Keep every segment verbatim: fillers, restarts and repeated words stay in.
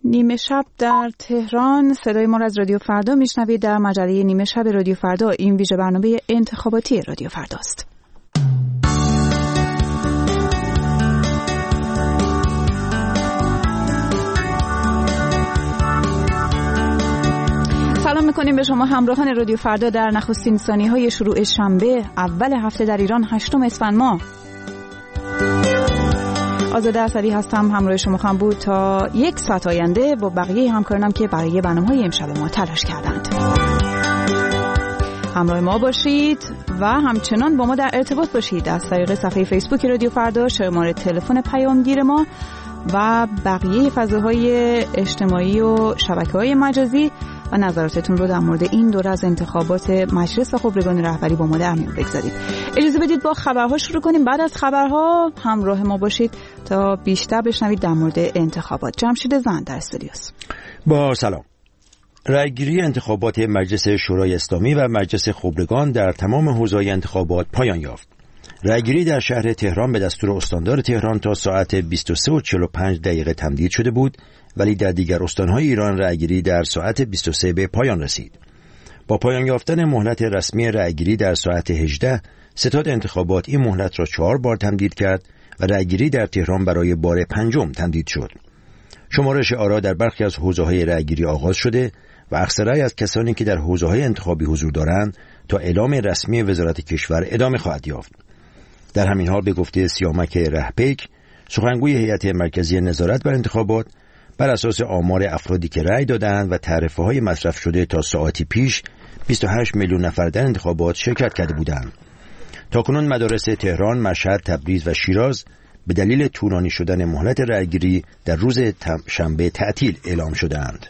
نیمه شب در تهران، صدای ما را از رادیو فردا میشنوید در مجله نیمه شب رادیو فردا. این ویژه برنامه انتخاباتی رادیو فرداست. سلام میکنیم به شما همراهان رادیو فردا در نخستین ثانیه‌های شروع شنبه اول هفته در ایران هشتم اسفند ماه. آزاده اسدی هستم، همراه شما خواهم بود تا یک ساعت آینده با بقیه همکارانم که برای برنامه‌های امشب ما تلاش کردند. همراه ما باشید و همچنان با ما در ارتباط باشید از طریق صفحه فیسبوک رادیو فردا، شماره تلفن پیامگیر ما و بقیه فضاهای اجتماعی و شبکه‌های مجازی و نظراتتون رو در مورد این دوره از انتخابات مجلس خبرگان رهبری با ما در میون بگذارید. اجازه بدید با خبرها شروع کنیم. بعد از خبرها همراه ما باشید تا بیشتر بشنوید در مورد انتخابات. جمشید زند در استودیوس. با سلام. رأیگیری انتخابات مجلس شورای اسلامی و مجلس خبرگان در تمام حوزه‌های انتخابات پایان یافت. رأیگیری در شهر تهران به دستور استاندار تهران تا ساعت بیست و سه و چهل و پنج دقیقه تمدید شده بود، ولی در دیگر استانهای ایران رأیگیری در ساعت بیست و سه به پایان رسید. با پایان یافتن مهلت رسمی رأیگیری در ساعت هجده، ستاد انتخابات این مهلت را چهار بار تمدید کرد و رأیگیری در تهران برای بار پنجم تمدید شد. شمارش آرا در برخی از حوزه‌های رأیگیری آغاز شده و اکثریت از کسانی که در حوزه‌های انتخابی حضور دارند تا اعلام رسمی وزارت کشور ادامه خواهد یافت. در همین حال به گفته سیامک رهپیک، سخنگوی هیئت مرکزی نظارت بر انتخابات، بر اساس آمار افرادی که رأی دادند و تعرفه‌های مصرف شده تا ساعتی پیش بیست و هشت میلیون نفر در انتخابات شرکت کرده بودند. تاکنون مدارس تهران، مشهد، تبریز و شیراز به دلیل طولانی شدن مهلت رأیگیری در روز شنبه تعطیل اعلام شدند.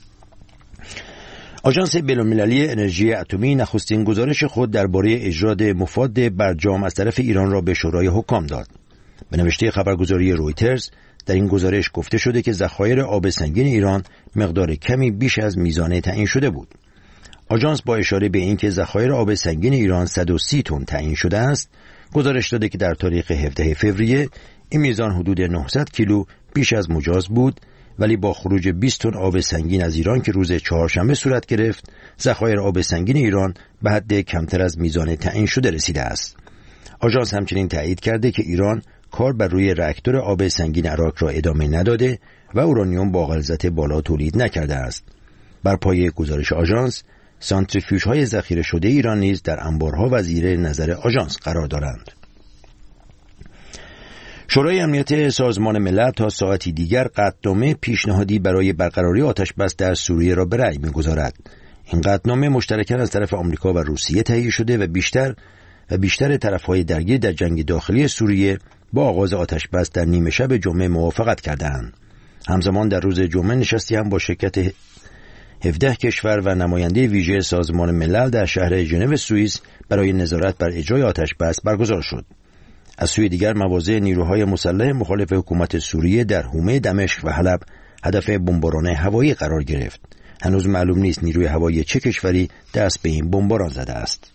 آژانس بین‌المللی انرژی اتمی نخستین گزارش خود درباره اجرای مفاد برجام از طرف ایران را به شورای حکام داد. به نوشته خبرگزاری رویترز، در این گزارش گفته شده که ذخایر آب سنگین ایران مقدار کمی بیش از میزان تعیین شده بود. آژانس با اشاره به اینکه ذخایر آب سنگین ایران صد و سی تن تعیین شده است، گزارش داده که در تاریخ هفدهم فوریه این میزان حدود نهصد کیلو بیش از مجاز بود، ولی با خروج بیست تن آب سنگین از ایران که روز چهارشنبه صورت گرفت، ذخایر آب سنگین ایران به حد کمتر از میزان تعیین شده رسیده است. آژانس همچنین تایید کرده که ایران کار بر روی راکتور آب سنگین عراق را ادامه نداده و اورانیوم با غلظت بالا تولید نکرده است. بر پایه گزارش آژانس، سانتریفیوژهای ذخیره شده ایران نیز در انبارها و زیر نظر آژانس قرار دارند. شورای امنیت سازمان ملل تا ساعتی دیگر قطعنامه پیشنهادی برای برقراری آتش‌بس در سوریه را به رأی می‌گذارد. این قطعنامه مشترکاً از طرف آمریکا و روسیه تهیه شده و بیشتر و بیشتر طرف‌های درگیر در جنگ داخلی سوریه با آغاز آتش‌بس در نیمه شب جمعه موافقت کردند. همزمان در روز جمعه نشستی هم با شرکت هفده کشور و نماینده ویژه سازمان ملل در شهر ژنو سوئیس برای نظارت بر اجرای آتش‌بس برگزار شد. از سوی دیگر مواضع نیروهای مسلح مخالف حکومت سوریه در حومه دمشق و حلب هدف بمباران هوایی قرار گرفت. هنوز معلوم نیست نیروی هوایی چه کشوری دست به این بمباران زده است.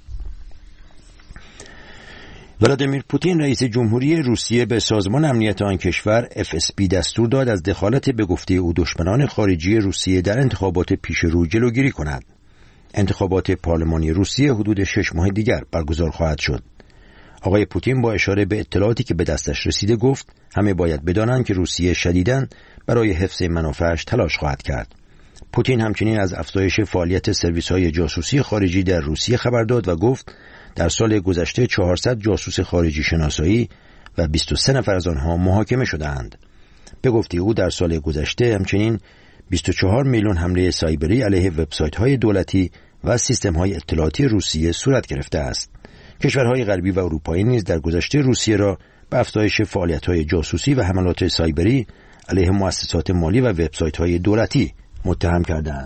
ولادیمیر پوتین رئیس جمهوری روسیه به سازمان امنیت آن کشور اف اس بی دستور داد از دخالت به گفته او دشمنان خارجی روسیه در انتخابات پیش رو جلوگیری کند. انتخابات پارلمانی روسیه حدود شش ماه دیگر برگزار خواهد شد. آقای پوتین با اشاره به اطلاعاتی که به دستش رسیده گفت همه باید بدانند که روسیه شدیداً برای حفظ منافعش تلاش خواهد کرد. پوتین همچنین از افزایش فعالیت سرویس‌های جاسوسی خارجی در روسیه خبر داد و گفت در سال گذشته چهارصد جاسوس خارجی شناسایی و بیست و سه نفر از آنها محاکمه شدند. به گفته او در سال گذشته همچنین بیست و چهار میلیون حمله سایبری علیه وبسایت‌های دولتی و سیستم‌های اطلاعاتی روسیه صورت گرفته است. کشورهای غربی و اروپایی نیز در گذشته روسیه را به افزایش فعالیت‌های جاسوسی و حملات سایبری علیه مؤسسات مالی و وبسایت‌های دولتی متهم کردند.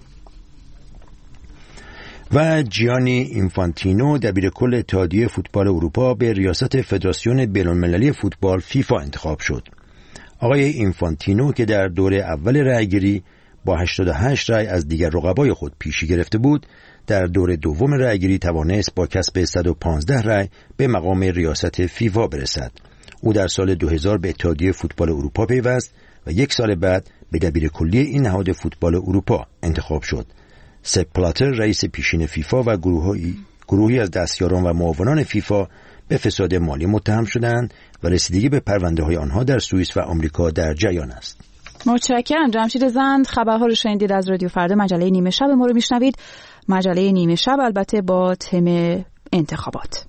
و جیانی اینفانتینو دبیرکل اتحادیه فوتبال اروپا به ریاست فدراسیون بین‌المللی فوتبال فیفا انتخاب شد. آقای اینفانتینو که در دور اول رأیگیری با هشتاد و هشت رأی از دیگر رقبای خود پیشی گرفته بود، در دور دوم رأیگیری توانست با کسب صد و پانزده رأی به مقام ریاست فیفا برسد. او در سال دو هزار به اتحادیه فوتبال اروپا پیوست و یک سال بعد به دبیرکلی این نهاد فوتبال اروپا انتخاب شد. سپ پلاتر رئیس پیشین فیفا و گروهی گروهی از دستیاران و معاونان فیفا به فساد مالی متهم شدند و رسیدگی به پرونده های آنها در سوئیس و آمریکا در جریان است. متشکرم. جمشید زند، خبرها رو شنیدید از رادیو فردا. مجله نیمه شب ما رو میشنوید. مجله نیمه شب البته با تم انتخابات.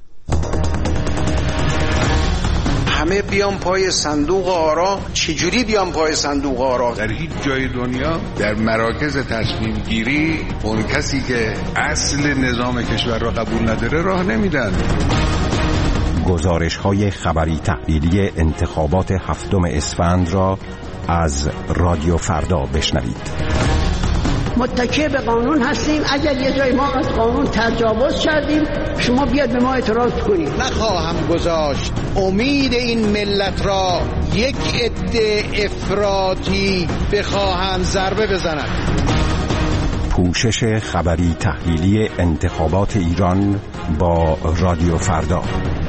همه بیان پای صندوق آرا. چجوری بیان پای صندوق آرا؟ در هیچ جای دنیا در مراکز تصمیم گیری اون کسی که اصل نظام کشور را قبول نداره راه نمیدن. گزارش های خبری تحلیلی انتخابات هفتم اسفند را از رادیو فردا بشنوید. متکی به قانون هستیم. اگر یه جای ما از قانون تجاوز کردیم شما بیاد به ما اعتراض کنید. نخواهم گذاشت امید این ملت را یک عده افراطی بخواهم ضربه بزنند. پوشش خبری تحلیلی انتخابات ایران با رادیو فردا.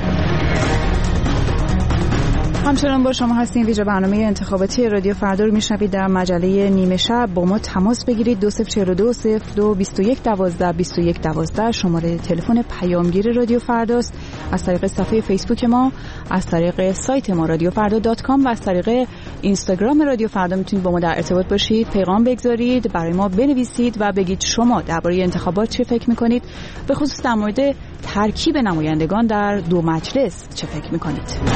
همچنان با شما هستیم. ویژه برنامه انتخاباتی رادیو فردا رو میشنوید. در مجله نیمه شب با ما تماس بگیرید. دو صفر چهار دو صفر دو بیست و یک دوازده بیست و یک دوازده شماره تلفن پیامگیر رادیو فرداست. از طریق صفحه فیسبوک ما، از طریق سایت ما رادیو فردا دات کام و از طریق اینستاگرام رادیو فردا میتونید با ما در ارتباط باشید، پیغام بگذارید، برای ما بنویسید و بگید شما درباره انتخابات چه فکر میکنید، به خصوص در مورد ترکیب نمایندگان در دو مجلس چه فکر میکنید.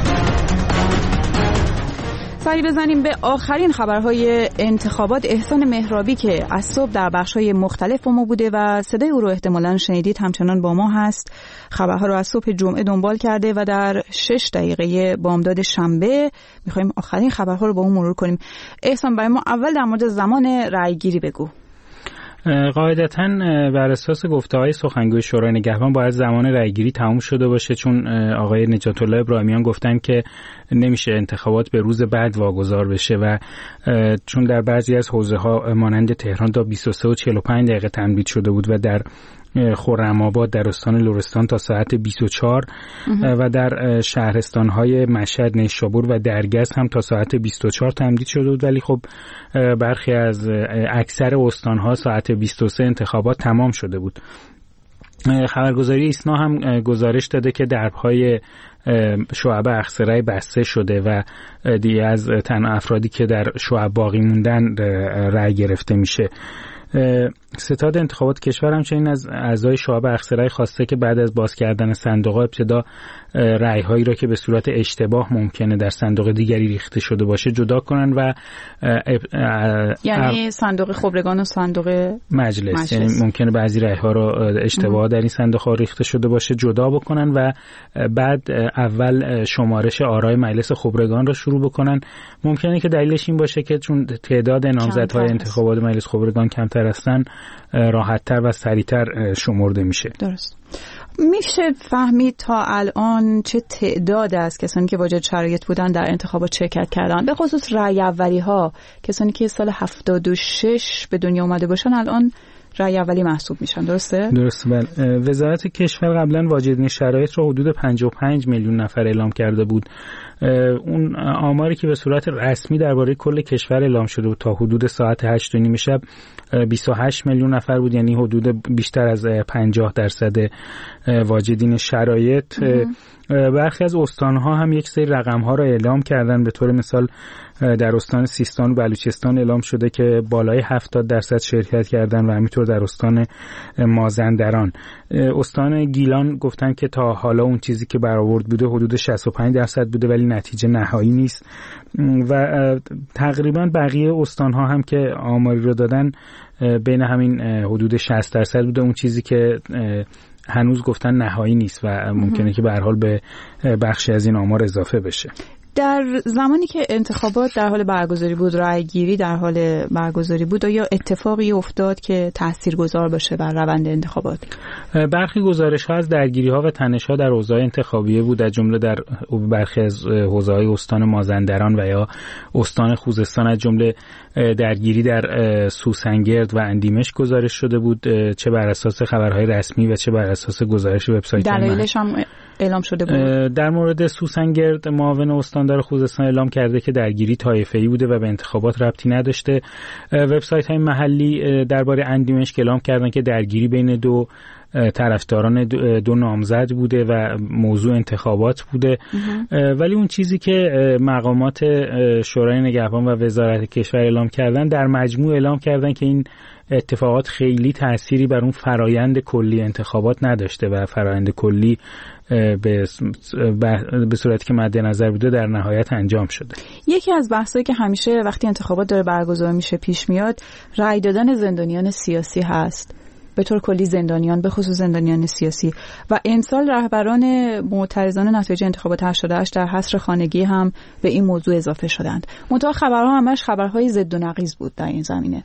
سری بزنیم به آخرین خبرهای انتخابات. احسان مهرابی که از صبح در بخش‌های مختلف با ما بوده و صدای او رو احتمالاً شنیدید همچنان با ما هست. خبرها رو از صبح جمعه دنبال کرده و در شش دقیقه بامداد شنبه می‌خوایم آخرین خبرها رو با اون مرور کنیم. احسان، برای ما اول در مورد زمان رأی‌گیری بگو. قاعدتاً بر اساس گفته‌های سخنگوی شورای نگهبان باید زمان رأیگیری تموم شده باشه، چون آقای نجات الله ابراهیمیان گفتن که نمیشه انتخابات به روز بعد واگذار بشه و چون در بعضی از حوزه‌ها مانند تهران تا بیست و سه و چهل و پنج دقیقه تمدید شده بود و در خرم‌آباد در استان لرستان تا ساعت بیست و چهار و در شهرستان‌های مشهد، نیشابور و درگز هم تا ساعت بیست و چهار تمدید شده بود، ولی خب برخی از اکثر استان‌ها ساعت بیست و سه انتخابات تمام شده بود. خبرگزاری ایسنا هم گزارش داده که درب‌های شعب اخضرای بسته شده و دیگه از تن افرادی که در شعب باقی موندن رأی گرفته میشه. ستاد انتخابات کشور همچنین از اعضای شعب اخضرای خواسته که بعد از باز کردن صندوق‌ها ابتدا رأی‌هایی را که به صورت اشتباه ممکنه در صندوق دیگری ریخته شده باشه جدا کنن و یعنی صندوق خبرگان و صندوق مجلس, مجلس. یعنی ممکنه بعضی رأی‌ها را اشتباه در این صندوق‌ها ریخته شده باشه جدا بکنن و بعد اول شمارش آرای مجلس خبرگان را شروع بکنن. ممکنه که دلیلش این باشه که چون تعداد نامزدهای انتخابات مجلس خبرگان کمتر هستن راحت‌تر و سریع‌تر شمرده میشه. درست. میشه فهمید تا الان چه تعداد از کسانی که واجد شرایط بودن در انتخابات شرکت کردن، به خصوص رأی اولی ها، کسانی که سال هفتاد و شش به دنیا اومده باشن الان رأی اولی محسوب میشن، درسته؟ درسته. بله. وزارت کشور قبلا واجدین شرایط رو حدود پنجاه و پنج میلیون نفر اعلام کرده بود. اون آماری که به صورت رسمی درباره کل کشور اعلام شده بود تا حدود ساعت هشت و نیم شب بیست و هشت میلیون نفر بود، یعنی حدود بیشتر از پنجاه درصد واجدین شرایط. برخی از استان‌ها هم یک سری رقم‌ها را اعلام کردن. به طور مثال در استان سیستان و بلوچستان اعلام شده که بالای هفتاد درصد شرکت کردن و همینطور در استان مازندران. استان گیلان گفتن که تا حالا اون چیزی که برآورد بوده حدود شصت و پنج درصد بوده ولی نتیجه نهایی نیست و تقریبا بقیه استان‌ها هم که آماری رو دادن بین همین حدود شصت درصد بوده. اون چیزی که هنوز گفتن نهایی نیست و ممکنه که به هر حال به بخشی از این آمار اضافه بشه. در زمانی که انتخابات در حال برگزاری بود، رأی‌گیری در حال برگزاری بود، یا اتفاقی افتاد که تاثیرگذار باشه بر روند انتخابات؟ برخی گزارش‌ها از درگیری‌ها و تنش‌ها در حوزه‌های انتخابی بود، از جمله در برخی از حوزه‌های استان مازندران و یا استان خوزستان، از جمله درگیری در سوسنگرد و اندیمش گزارش شده بود، چه بر اساس خبرهای رسمی و چه بر اساس گزارش وبسایت. دلایلش هم اعلام شده بود؟ در مورد سوسنگرد معاون استاندار خوزستان اعلام کرده که درگیری طایفه‌ای بوده و به انتخابات ربطی نداشته. وبسایت‌های محلی درباره اندیمشک اعلام کردن که درگیری بین دو طرفداران دو نامزد بوده و موضوع انتخابات بوده. ولی اون چیزی که مقامات شورای نگهبان و وزارت کشور اعلام کردن، در مجموع اعلام کردن که این اتفاقات خیلی تأثیری بر اون فرایند کلی انتخابات نداشته و فرایند کلی به به صورتی که مد نظر بوده در نهایت انجام شده. یکی از بحثایی که همیشه وقتی انتخابات داره برگزار میشه پیش میاد، رأی دادن زندانیان سیاسی هست. به طور کلی زندانیان، به خصوص زندانیان سیاسی. و امسال رهبران معترضان نتایج انتخابات هشتاد و هشت در حصر خانگی هم به این موضوع اضافه شدند. منتها خبرها همش خبرهای ضد و نقیض بود در این زمینه.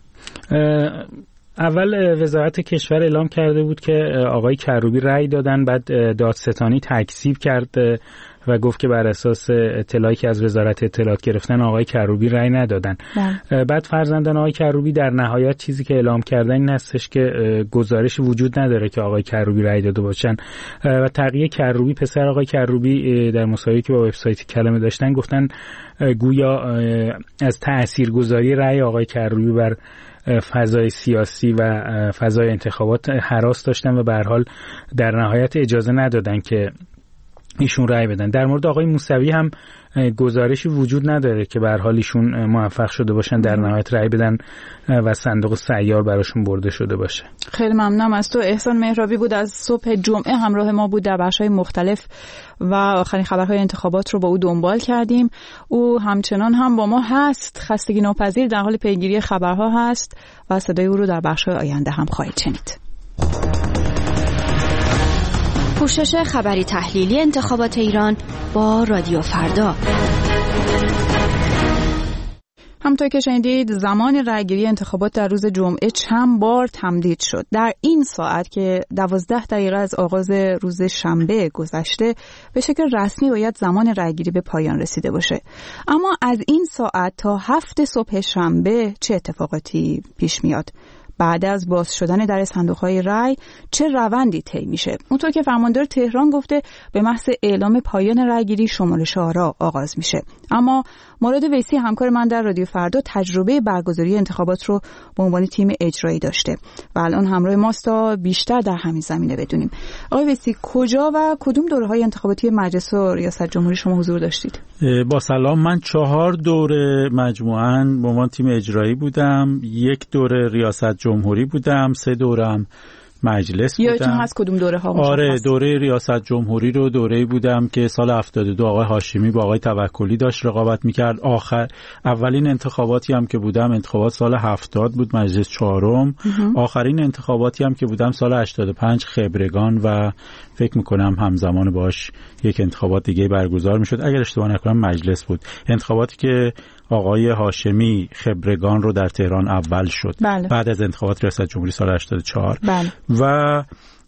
اول وزارت کشور اعلام کرده بود که آقای کروبی رأی دادن، بعد دادستانی تکذیب کرد و گفت که بر اساس اطلاعی که از وزارت اطلاعات گرفتن آقای کروبی رأی ندادن. بله. بعد فرزندان آقای کروبی در نهایت چیزی که اعلام کردن این هستش که گزارشی وجود نداره که آقای کروبی رأی داده باشن و تقیه کروبی، پسر آقای کروبی، در مصاحبه‌ای که با وبسایت کلمه داشتن گفتن گویا از تاثیرگذاری رأی آقای کروبی بر فضای سیاسی و فضای انتخابات هراس داشتن و به هر حال در نهایت اجازه ندادن که ایشون رأی بدن. در مورد آقای موسوی هم گزارشی وجود نداره که به هر حال ایشون موفق شده باشن در نهایت رأی بدن و صندوق سیار براشون برده شده باشه. خیلی ممنونم از تو. احسان مهرابی بود، از صبح جمعه همراه ما بود، در بخش‌های مختلف و آخرین خبرهای انتخابات رو با او دنبال کردیم. او همچنان هم با ما هست، خستگی ناپذیر در حال پیگیری خبرها هست و صدای او رو در بخش‌های آینده هم خواهید شنید. پوشش خبری تحلیلی انتخابات ایران با رادیو فردا. همونطور که شنیدید زمان رأیگیری انتخابات در روز جمعه چند بار تمدید شد. در این ساعت که دوازده دقیقه از آغاز روز شنبه گذشته به شکل رسمی باید زمان رأیگیری به پایان رسیده باشه. اما از این ساعت تا هفت صبح شنبه چه اتفاقاتی پیش میاد؟ بعد از باز شدن در صندوق‌های رای چه روندی طی میشه؟ اونطور که فرماندار تهران گفته به محض اعلام پایان رایگیری شمارش آرا آغاز میشه. اما مراد ویسی همکار من در رادیو فردا تجربه برگزاری انتخابات رو به عنوان تیم اجرایی داشته و الان همراه ماست تا بیشتر در همین زمینه بدونیم. آقای ویسی، کجا و کدوم دوره‌های انتخاباتی مجلس و ریاست جمهوری شما حضور داشتید؟ با سلام، من چهار دوره مجموعاً به عنوان تیم اجرایی بودم، یک دوره ریاست جمهوری بودم، سه دورم مجلس بودم. یادتون هست کدوم دوره ها؟ آره، دوره ریاست جمهوری رو دوره‌ای بودم که سال هفتاد و دو آقای هاشمی با آقای توکلی داشت رقابت میکرد. آخر اولین انتخاباتی هم که بودم انتخابات سال هفتاد بود، مجلس چهارم. آخرین انتخاباتی هم که بودم سال هشتاد و پنج خبرگان و فکر میکنم همزمان باش یک انتخابات دیگه برگزار میشد، اگر اشتباه نکنم مجلس بود. انتخاباتی که آقای هاشمی خبرگان رو در تهران اول شد. بله. بعد از انتخابات ریاست جمهوری سال هشتاد و چهار. بله. و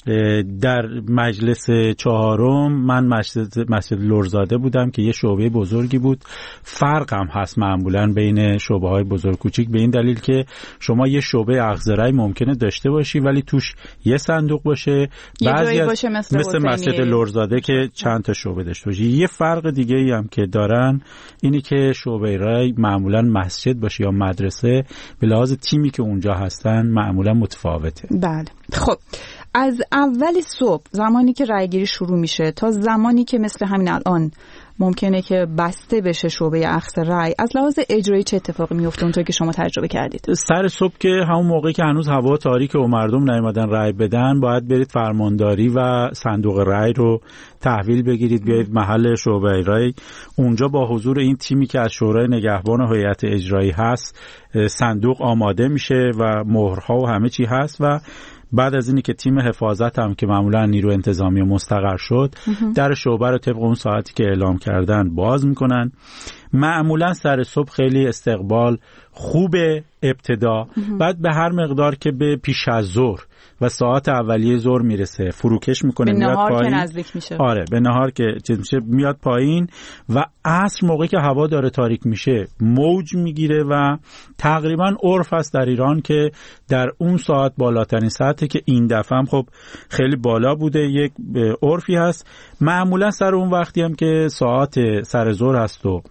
در مجلس چهارم من مسجد مسجد لرزاده بودم که یه شعبه بزرگی بود. فرق هم هست معمولا بین شعبه های بزرگ کوچیک به این دلیل که شما یه شعبه اخضرای ممکنه داشته باشی ولی توش یه صندوق باشه، بعضی باشه مثل, مثل مسجد لرزاده که چند تا شعبه داشته باشه. یه فرق دیگه ای هم که دارن اینی که شعبه رای معمولا مسجد باشه یا مدرسه به لحاظ تیمی که اونجا هستن معمولا متفاوته. بله. خب از اول صبح زمانی که رایگیری شروع میشه تا زمانی که مثل همین الان ممکنه که بسته بشه شعبه اخذ رای، از لحاظ اجرایی چه اتفاقی میفته اونطور که شما تجربه کردید؟ سر صبح که همون موقعی که هنوز هوا تاریکه و مردم نیومدن رای بدن باید برید فرمانداری و صندوق رای رو تحویل بگیرید، بیایید محل شعبه رای. اونجا با حضور این تیمی که از شورای نگهبان و هیئت اجرایی هست صندوق آماده میشه و مهرها و همه چی هست و بعد از اینی که تیم حفاظت هم که معمولا نیرو انتظامی مستقر شد در شعبه رو طبق اون ساعتی که اعلام کردن باز میکنن. معمولا سر صبح خیلی استقبال خوبه ابتدا، بعد به هر مقدار که به پیش از ظهر و ساعت اولیه ظهر میرسه فروکش میکنه، میاد پایین. که نزدیک میشه. آره به نهار که چیز میشه میاد پایین و عصر موقعی که هوا داره تاریک میشه موج میگیره و تقریبا عرف است در ایران که در اون ساعت بالاترین ساعته که این دفعه هم خب خیلی بالا بوده، یک عرفی هست. معمولا سر اون وقتی هم که ساعت سر ظهر هست و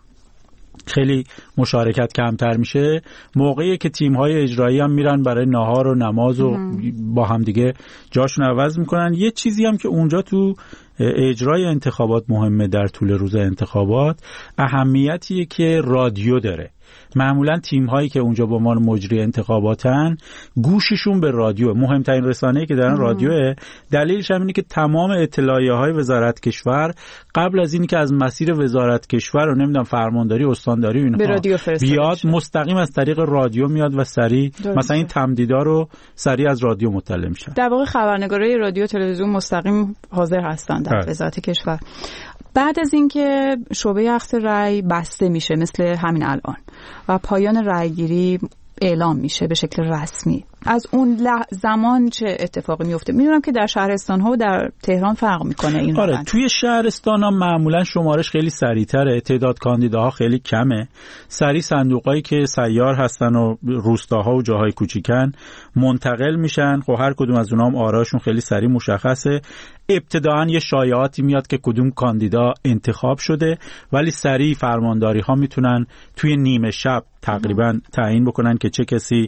خیلی مشارکت کمتر میشه، موقعی که تیم‌های اجرایی هم میرن برای نهار و نماز و با هم دیگه جاشون عوض میکنن. یه چیزی هم که اونجا تو اجرای انتخابات مهمه در طول روز انتخابات، اهمیتیه که رادیو داره. معمولا تیم هایی که اونجا با ما مجری انتخاباتن گوششون به رادیو، مهمترین رسانه‌ای که دارن رادیوه. دلیلش هم اینه که تمام اطلاعیه های وزارت کشور قبل از این که از مسیر وزارت کشور و نمیدونم فرمانداری استانداری و اینها بیاد مستقیم از طریق رادیو میاد و سریع مثلا این تمدیدا رو سریع از رادیو مطلع میشن. در واقع خبرنگارای رادیو تلویزیون مستقیم حاضر هستن در وزارت کشور. بعد از اینکه شعبه اخذ رأی بسته میشه مثل همین الان و پایان رأیگیری اعلام میشه به شکل رسمی، از اون زمان چه اتفاقی میفته؟ میدونم که در شهرستان ها و در تهران فرق میکنه این. آره روند. توی شهرستان ها معمولا شمارش خیلی سریعتره، تعداد کاندیداها خیلی کمه، سریع صندوقایی که سیار هستن و روستاها و جاهای کوچیکن منتقل میشن. خب هر کدوم از اونها هم آراشون خیلی سریع مشخصه. ابتداً یه شایعاتی میاد که کدوم کاندیدا انتخاب شده، ولی سریع فرمانداری ها میتونن توی نیمه شب تقریبا تعیین بکنن که چه کسی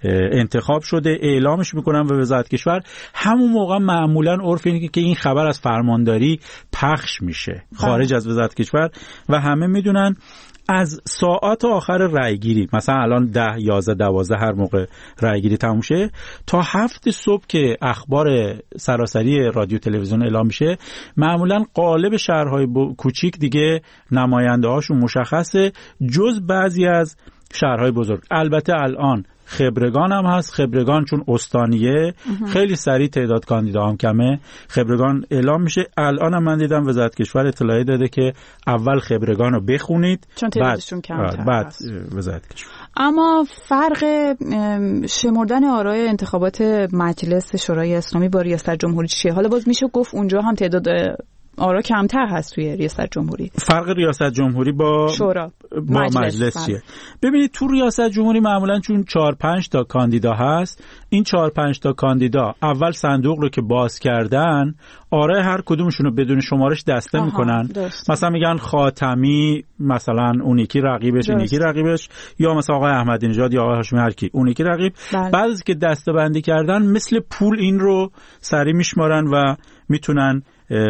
انتخاب شده، اعلامش میکنن به وزارت کشور. همون موقع معمولا عرف اینه که این خبر از فرمانداری پخش میشه خارج از وزارت کشور و همه میدونن. از ساعات آخر رأیگیری، مثلا الان ده، یازده، دوازده هر موقع رأیگیری تموم شه تا هفت صبح که اخبار سراسری رادیو تلویزیون اعلام میشه، معمولا غالب شهرهای کوچیک دیگه نماینده هاشون مشخصه، جز بعضی از شهرهای بزرگ. البته الان خبرگان هم هست. خبرگان چون استانیه خیلی سریع تعداد کاندیدا هم کمه، خبرگان اعلام میشه. الان هم من دیدم وزارت کشور اطلاعی داده که اول خبرگان رو بخونید چون تعدادشون کمتر بعد هست. وزارت کشور. اما فرق شمردن آرای انتخابات مجلس شورای اسلامی با ریاست جمهوری چیه؟ حالا باز میشه گفت اونجا هم تعداد آرا کمتر هست توی ریاست جمهوری. فرق ریاست جمهوری با شورا با مجلس, مجلس چیه؟ ببینید تو ریاست جمهوری معمولا چون چهار پنج تا کاندیدا هست، این چهار پنج تا کاندیدا اول صندوق رو که باز کردن آرای هر کدومشون رو بدون شمارش دسته آها، میکنن. درست. مثلا میگن خاتمی مثلا اون یکی رقیبش، این یکی رقیبش، یا مثلا آقای احمدی نژاد یا آقای هاشمی هر کی اون یکی رقیب. بله. بعد از که دسته بندی کردن مثل پول این رو سریع میشمارن و میتونن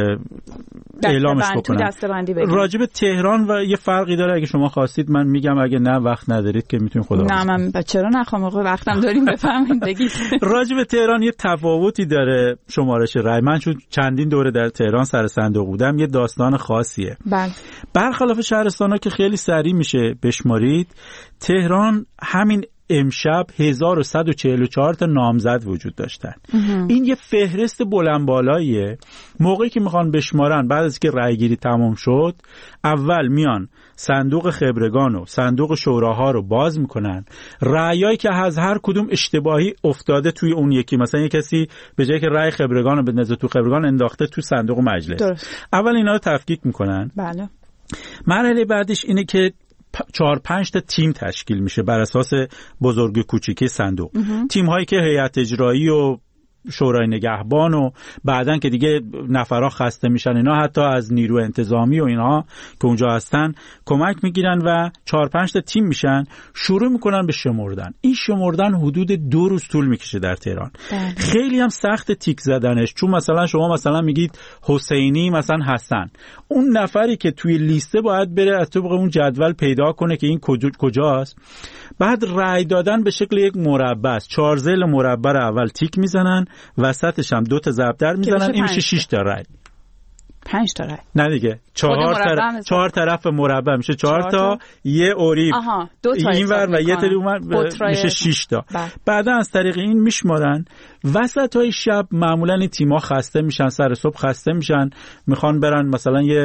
اعلامش بکنن. راجب تهران و یه فرقی داره، اگه شما خواستید من میگم، اگه نه وقت ندارید که میتونید خدا. نه من چرا نخوام، آقا وقتم داریم بفهمید بگید. راجب تهران یه تفاوتی داره شمارش رای. من چون چندین دوره در تهران سر صندوق بودم یه داستان خاصیه. بله. برخلاف شهرستان‌ها که خیلی سریع میشه بشمارید، تهران همین امشب هزار و صد و چهل و چهار تا نامزد وجود داشتن. این یه فهرست بلند بالاییه. موقعی که میخوان بشمارن بعد از که رأیگیری تمام شد، اول میان صندوق خبرگان و صندوق شوراها رو باز میکنن. رأیایی که از هر کدوم اشتباهی افتاده توی اون یکی، مثلا یه کسی به جای که رأی خبرگان رو بندازه تو خبرگان انداخته تو صندوق مجلس. درست. اول اینا رو تفکیک میکنن. بله. مرحله بعدش اینه که چهار پنج تا تیم تشکیل میشه بر اساس بزرگ کوچیکی صندوق. تیم هایی که هیئت اجرایی و شورای نگهبان و بعدن که دیگه نفرها خسته میشن اینا حتی از نیرو انتظامی و اینها که اونجا هستن کمک میگیرن و چهار پنج تا تیم میشن، شروع میکنن به شمردن. این شمردن حدود دو روز طول میکشه در تهران. ده. خیلی هم سخت تیک زدنش، چون مثلا شما مثلا میگید حسینی مثلا حسن، اون نفری که توی لیسته باید بره از طبق اون جدول پیدا کنه که این کجاست. بعد رأی دادن به شکل یک مربع است. چهار ضلع مربع اول تیک میزنن، وسطش هم دو تا ضرب در میزنن، این میشه شش تا رأی. پنج تا رأی. نه دیگه. چهار طرف چهار طرف مربع میشه چهار تا، یه اوریب این ور و یه تری اون میشه شش تا. بعدا از طریق این میشمارن. وسطای شب معمولا این تیم‌ها خسته میشن، سر صبح خسته میشن، میخوان برن مثلا یه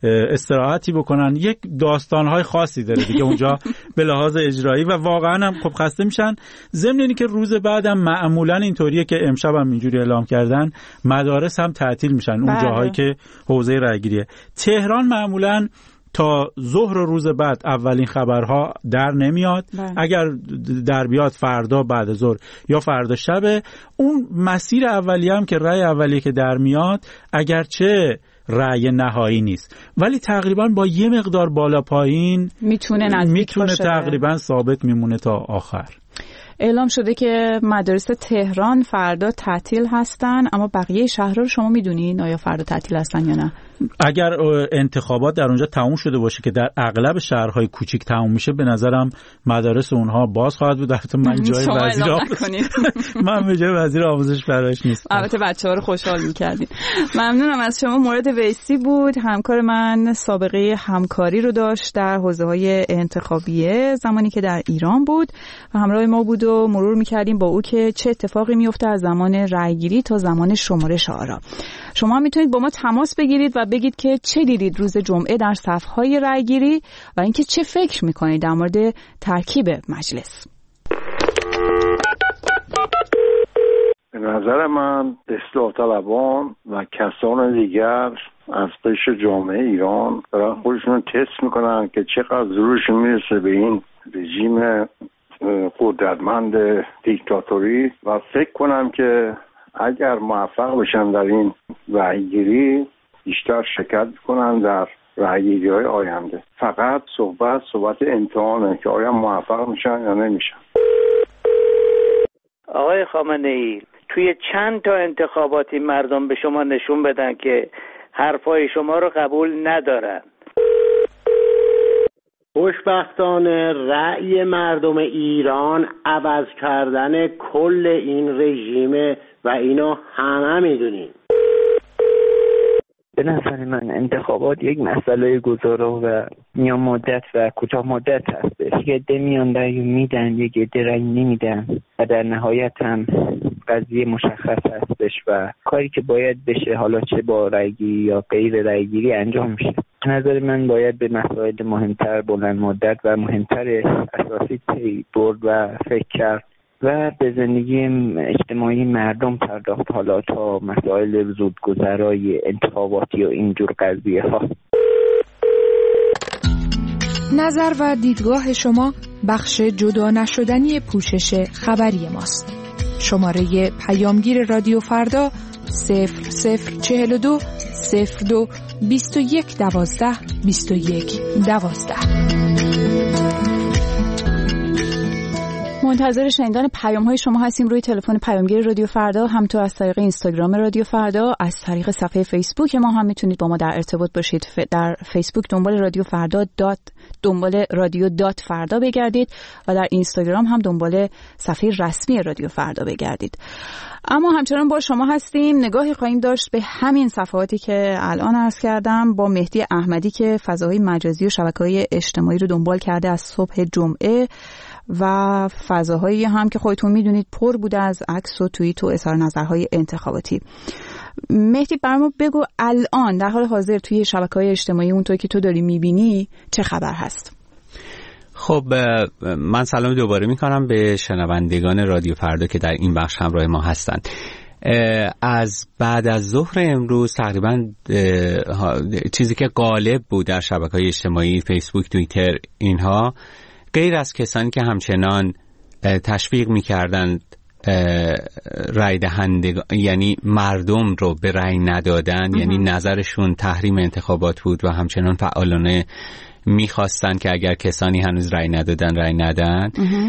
استراحتی بکنن. یک داستانهای خاصی داره دیگه اونجا به لحاظ اجرایی و واقعا هم خب خسته میشن. ضمن اینی که روز بعدم معمولا اینطوریه که امشب هم اینجوری اعلام کردن مدارس هم تعطیل میشن اون جاهایی که حوزه رأیگیریه. تهران معمولا تا ظهر روز بعد اولین خبرها در نمیاد. بله. اگر در بیاد فردا بعد ظهر یا فردا شب. اون مسیر اولیه هم که رأی اولیه که در میاد اگرچه رأی نهایی نیست ولی تقریبا با یه مقدار بالا پایین میتونه نزدیک میتونه باشه. تقریبا ثابت میمونه تا آخر. اعلام شده که مدارس تهران فردا تعطیل هستن، اما بقیه شهرها رو شما میدونین آیا فردا تعطیل هستن یا نه؟ اگر انتخابات در اونجا تموم شده باشه که در اغلب شهرهای کوچیک تموم میشه به نظرم مدارس اونها باز خواهد بود. البته من جای وزیر آموزش من به جای وزیر آموزش فرایش نیست. البته بچه‌ها رو خوشحال می‌کردین. ممنونم از شما. مورد ویسی بود، همکار من، سابقه همکاری رو داشت در حوزه‌های انتخابیه زمانی که در ایران بود و همراه ما بود و مرور می‌کردیم با او که چه اتفاقی میفته از زمان رأیگیری تا زمان شمارش آرا. شما میتونید با ما تماس بگیرید و بگید که چه دیدید روز جمعه در صف‌های رأیگیری و اینکه چه فکر میکنید در مورد ترکیب مجلس. به نظر من اصلاح طلبان و کسان دیگر از قشر جامعه ایران دارن خودشون تست میکنن که چقدر زورشون میرسه به این رژیم قدرتمند دیکتاتوری و فکر کنم که اگر موفق بشن در این رأیگیری بیشتر شرکت کنن در رأیگیری‌های آینده. فقط صحبت صحبت امتحانه که آیا موفق میشن یا نمیشن. آقای خامنه‌ای توی چند تا انتخاباتی مردم به شما نشون بدن که حرفای شما رو قبول ندارن. خوشبختانه رأی مردم ایران عوض کردن کل این رژیم و اینو همه میدونیم. به نظر من انتخابات یک مسئله گذرا و میان مدت و کوتاه مدت هستش. یه عده میان رأی میدن، یک عده رأی نمیدن و در نهایت هم قضیه مشخص هستش و کاری که باید بشه حالا چه با رأیگیری یا غیر رأیگیری انجام میشه. به نظر من باید به مسائل مهمتر، بلند مدت و مهمتر اساسی پی برد و فکر کرد و به زندگی اجتماعی مردم پرداخت حالا تا مسائل زودگذرای انتخاباتی و اینجور قضیه ها. نظر و دیدگاه شما بخش جدا نشدنی پوشش خبری ماست. شماره پیامگیر رادیو فردا صفر صفر چهل و دو صفر دو بیست و یک دوازده بیست و یک دوازده. منتظر شنیدن پیام های شما هستیم روی تلفن پیامگیر رادیو فردا، همینطور از طریق اینستاگرام رادیو فردا، از طریق صفحه فیسبوک ما هم میتونید با ما در ارتباط باشید. در فیسبوک دنبال رادیو فردا دات دنبال رادیو دات فردا بگردید و در اینستاگرام هم دنبال صفحه رسمی رادیو فردا بگردید. اما همچنان با شما هستیم. نگاهی خواهیم داشت به همین صفحاتی که الان عرض کردم با مهدی احمدی که فضاهای مجازی و شبکه‌های اجتماعی رو دنبال کرده از صبح جمعه و فضاهایی هم که خودتون میدونید پر بوده از عکس و توییت و اظهار نظرهای انتخاباتی. مهدی برام بگو الان در حال حاضر توی شبکه‌های اجتماعی اونطور که تو داری میبینی چه خبر هست؟ خب من سلام دوباره میکنم به شنوندگان رادیو فردا که در این بخش همراه ما هستند. از بعد از ظهر امروز تقریبا چیزی که غالب بود در شبکه‌های اجتماعی فیسبوک، توییتر، اینها غیر از کسانی که همچنان تشویق می‌کردند رای دهندگان یعنی مردم رو به رای ندادن، یعنی نظرشون تحریم انتخابات بود و همچنان فعالانه می‌خواستن که اگر کسانی هنوز رای ندادن رای ندن.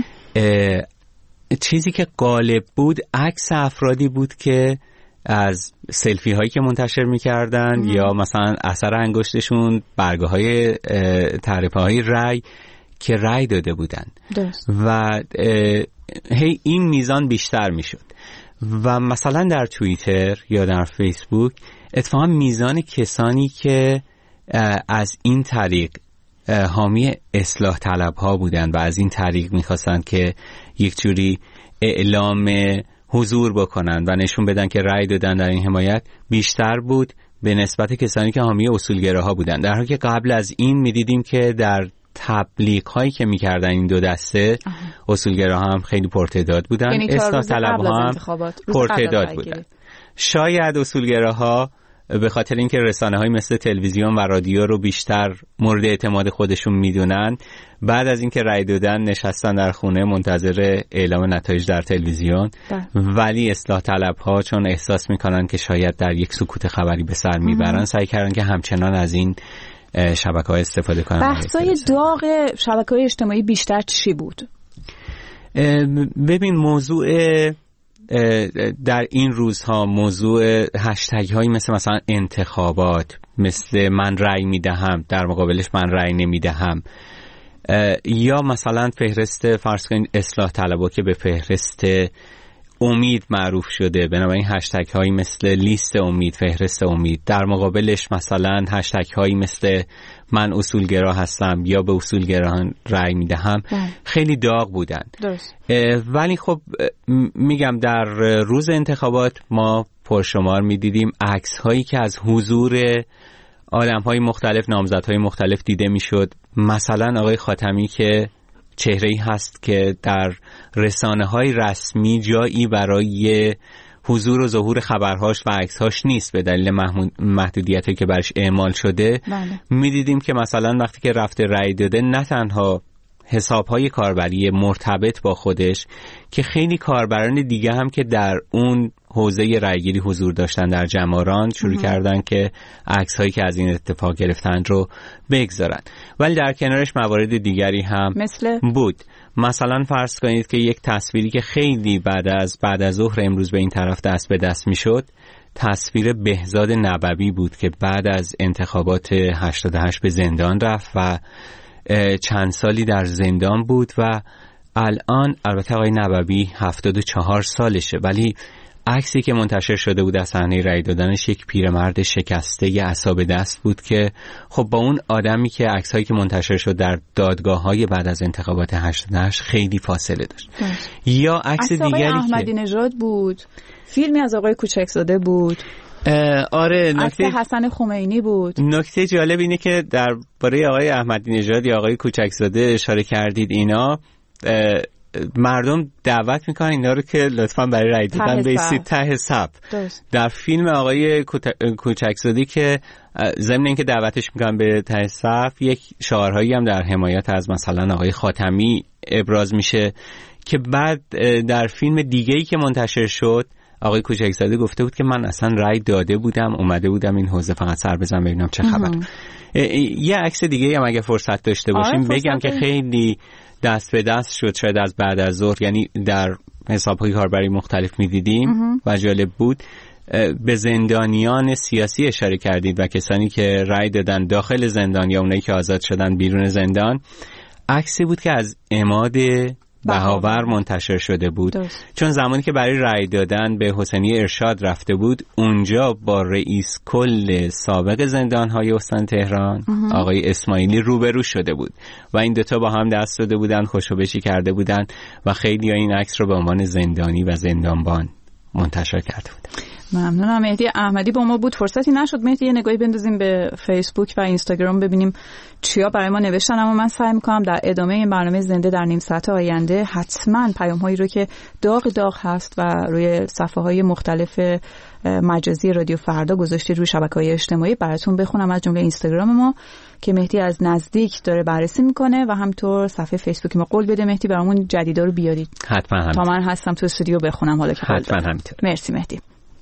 چیزی که غالب بود عکس افرادی بود که از سلفی هایی که منتشر می‌کردن یا مثلا اثر انگشتشون برگه های تعرفه های رای که رای داده بودن درست. و هی این میزان بیشتر میشد و مثلا در توییتر یا در فیسبوک اتفاقا میزان کسانی که از این طریق حامی اصلاح طلب ها بودن و از این طریق میخواستن که یک جوری اعلام حضور بکنن و نشون بدن که رای دادن در این حمایت بیشتر بود به نسبت کسانی که حامی اصولگراها بودن، در حالی که قبل از این میدیدیم که در تبلیغ هایی که میکردن این دو دسته اصولگراها هم خیلی پرتعداد بودن، یعنی اصلاح طلبها هم پرتعداد بودن. شاید اصولگراها به خاطر اینکه رسانه‌های مثل تلویزیون و رادیو رو بیشتر مورد اعتماد خودشون میدونن، بعد از اینکه رأی دادن نشستن در خونه منتظر اعلام نتایج در تلویزیون. ولی اصلاح طلبها چون احساس میکنن که شاید در یک سکوت خبری به سر میبرن، سعی کردن که همچنان از این شبکه‌ها استفاده کنن. بحث‌های داغ شبکه‌های اجتماعی بیشتر چی بود؟ ببین موضوع در این روزها موضوع هشتگ هایی مثل مثلا انتخابات، مثل من رأی میدهم در مقابلش من رأی نمیدهم، یا مثلا فهرست فرض کنید اصلاح طلبها که به فهرست امید معروف شده، بنابراین هشتگ هایی مثل لیست امید، فهرست امید، در مقابلش مثلا هشتگ هایی مثل من اصولگرا هستم یا به اصولگراهان رأی میدهم خیلی داغ بودن. ولی خب میگم در روز انتخابات ما پرشمار میدیدیم عکس هایی که از حضور آدم های مختلف، نامزدهای مختلف دیده میشد. مثلا آقای خاتمی که چهره‌ای هست که در رسانه‌های رسمی جایی برای حضور و ظهور خبرهاش و عکس‌هاش نیست به دلیل محدودیتی که برش اعمال شده. بله. می‌دیدیم که مثلا وقتی که رفته رأی داده، نه تنها حساب‌های کاربری مرتبط با خودش که خیلی کاربران دیگه هم که در اون حوزه رأیگیری حضور داشتن در جماران شروع کردن که عکس‌هایی که از این اتفاق گرفتن رو بگذارن. ولی در کنارش موارد دیگری هم مثل بود. مثلا فرض کنید که یک تصویری که خیلی بعد از بعد از ظهر امروز به این طرف دست به دست میشد، تصویر بهزاد نبوی بود که بعد از انتخابات هشتاد و هشت به زندان رفت و چند سالی در زندان بود و الان البته آقای نبوی هفتاد و چهار سالشه، ولی عکسی که منتشر شده بود از صحنه رأی دادنش یک پیرمرد شکسته ی اعصاب دست بود که خب با اون آدمی که عکسایی که منتشر شد در دادگاه‌های بعد از انتخابات هشتاد و هشت خیلی فاصله داشت. یا عکس دیگری که احمدی نژاد بود، فیلمی از آقای کوچکزاده بود. آره، نکته حسن خمینی بود. نکته جالب اینه که درباره آقای احمدی نژاد یا آقای کوچکزاده اشاره کردید، اینا مردم دعوت میکنن اینا رو که لطفاً برای رای دادن بیستید ته صف. در فیلم آقای کوچکزاده که ضمن اینکه دعوتش میکنن به ته صف، یک شعارهایی هم در حمایت از مثلا آقای خاتمی ابراز میشه که بعد در فیلم دیگه‌ای که منتشر شد آقای کوچکزاده گفته بود که من اصلا رای داده بودم، اومده بودم این حوزه فقط سر بزنم ببینم چه خبر. یه عکس دیگه هم اگه فرصت داشته باشیم آره بگم که خیلی دست به دست شد شاید از بعد از ظهر، یعنی در حساب‌های کاربری مختلف می‌دیدیم و جالب بود. به زندانیان سیاسی اشاره کردید و کسانی که رأی دادن داخل زندان یا اونایی که آزاد شدن بیرون زندان. عکسی بود که از عماد بهاور منتشر شده بود دست. چون زمانی که برای رأی دادن به حسینی ارشاد رفته بود، اونجا با رئیس کل سابق زندان‌های استان تهران اه. آقای اسماعیلی روبرو شده بود و این دوتا با هم دست داده بودن، خوشوبشی کرده بودن و خیلی ها این عکس رو به عنوان زندانی و زندانبان منتشر کرده بودن. ممنونم. مهدی احمدی با ما بود، فرصتی نشد مهدی یه نگاهی بندازیم به فیسبوک و اینستاگرام ببینیم چیا برای ما نوشتن، اما من سعی میکنم در ادامه این برنامه زنده در نیم ساعت آینده حتما پیام هایی رو که داغ داغ هست و روی صفحه های مختلف مجازی رادیو فردا گذاشتید روی شبکه‌های اجتماعی براتون بخونم، از جمله اینستاگرام ما که مهدی از نزدیک داره بررسی میکنه و همطور صفحه فیسبوک ما. قول بده مهدی برامون جدیدا رو بیارید. حتما هم. تا من هستم تو استودیو بخونم حالا که حتما همینطور. مرسی مهدی.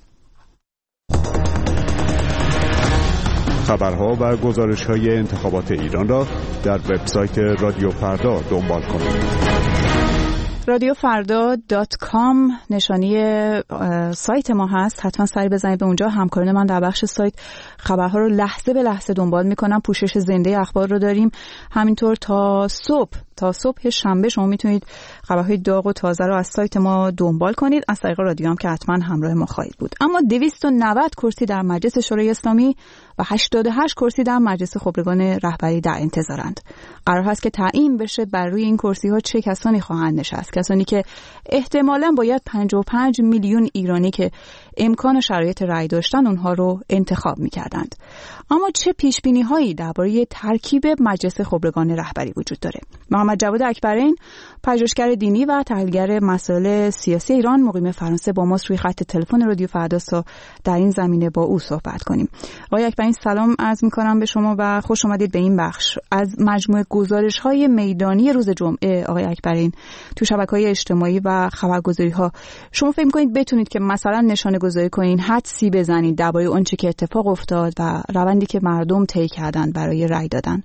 خبرها و گزارش‌های انتخابات ایران را در وبسایت رادیو فردا دنبال کنید. رادیو فردا دات کام نشانی سایت ما هست، حتما سری بزنید به اونجا. همکاران من در بخش سایت خبرها رو لحظه به لحظه دنبال میکنن، پوشش زنده اخبار رو داریم، همینطور تا صبح تا صبح شنبه شما میتونید خبرهای داغ و تازه رو از سایت ما دنبال کنید. از طریق رادیو هم که حتما همراه ما خواهید بود. اما دویست و نود کرسی در مجلس شورای اسلامی و هشتاد و هشت کرسی در مجلس خبرگان رهبری در انتظارند. قرار هست که تعیین بشه بر روی این کرسی ها چه کسانی خواهند نشست، کسانی که احتمالاً باید پنجاه و پنج میلیون ایرانی که امکان شرایط رأی داشتن اونها رو انتخاب می‌کردند. اما چه پیش‌بینی هایی درباره ترکیب مجلس خبرگان رهبری وجود داره؟ محمد جواد اکبرین، پژوهشگر دینی و تحلیلگر مسائل سیاسی ایران مقیم فرانسه با ماست روی خط تلفن رادیو فردا تا در این زمینه با او صحبت کنیم. آقای اکبرین سلام عرض می‌کنم به شما و خوش آمدید به این بخش. از مجموعه گزارش‌های میدانی روز جمعه آقای اکبرین تو شبکه‌های اجتماعی و خبرگزاری‌ها شما فکر می‌کنید بتونید که مثلا نشانه گذاری کنین، حدسی بزنید درباره آنچه که اتفاق افتاد و روندی که مردم طی کردن برای رأی دادن؟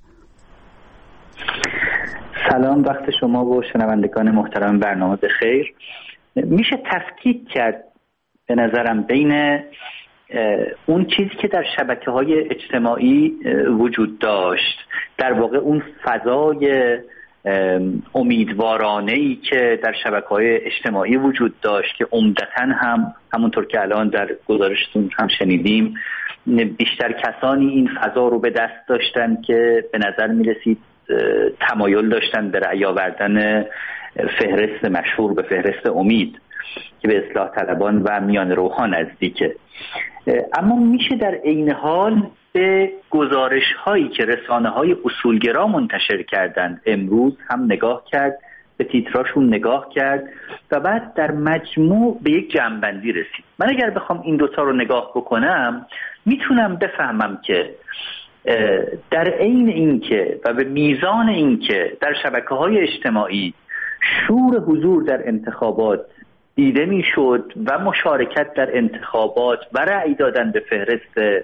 سلام، وقت شما و شنوندگان محترم برنامه بخیر. میشه تفکیک کرد به نظرم بین اون چیزی که در شبکه‌های اجتماعی وجود داشت، در واقع اون فضای امیدوارانه‌ای که در شبکه‌های اجتماعی وجود داشت که عمدتاً هم همونطور که الان در گزارشتون هم شنیدیم بیشتر کسانی این فضا رو به دست داشتن که به نظر می‌رسید تمایل داشتن به رأی آوردن فهرست مشهور به فهرست امید که به اصلاح طلبان و میان روها نزدیکه. اما میشه در عین حال به گزارش هایی که رسانه های اصولگرا منتشر کردند امروز هم نگاه کرد، به تیتراشون نگاه کرد و بعد در مجموع به یک جمع‌بندی رسید. من اگر بخوام این دوتا رو نگاه بکنم میتونم بفهمم که در عین این که و به میزان این که در شبکه‌های اجتماعی شور حضور در انتخابات دیده میشد و مشارکت در انتخابات و رأی دادن به فهرست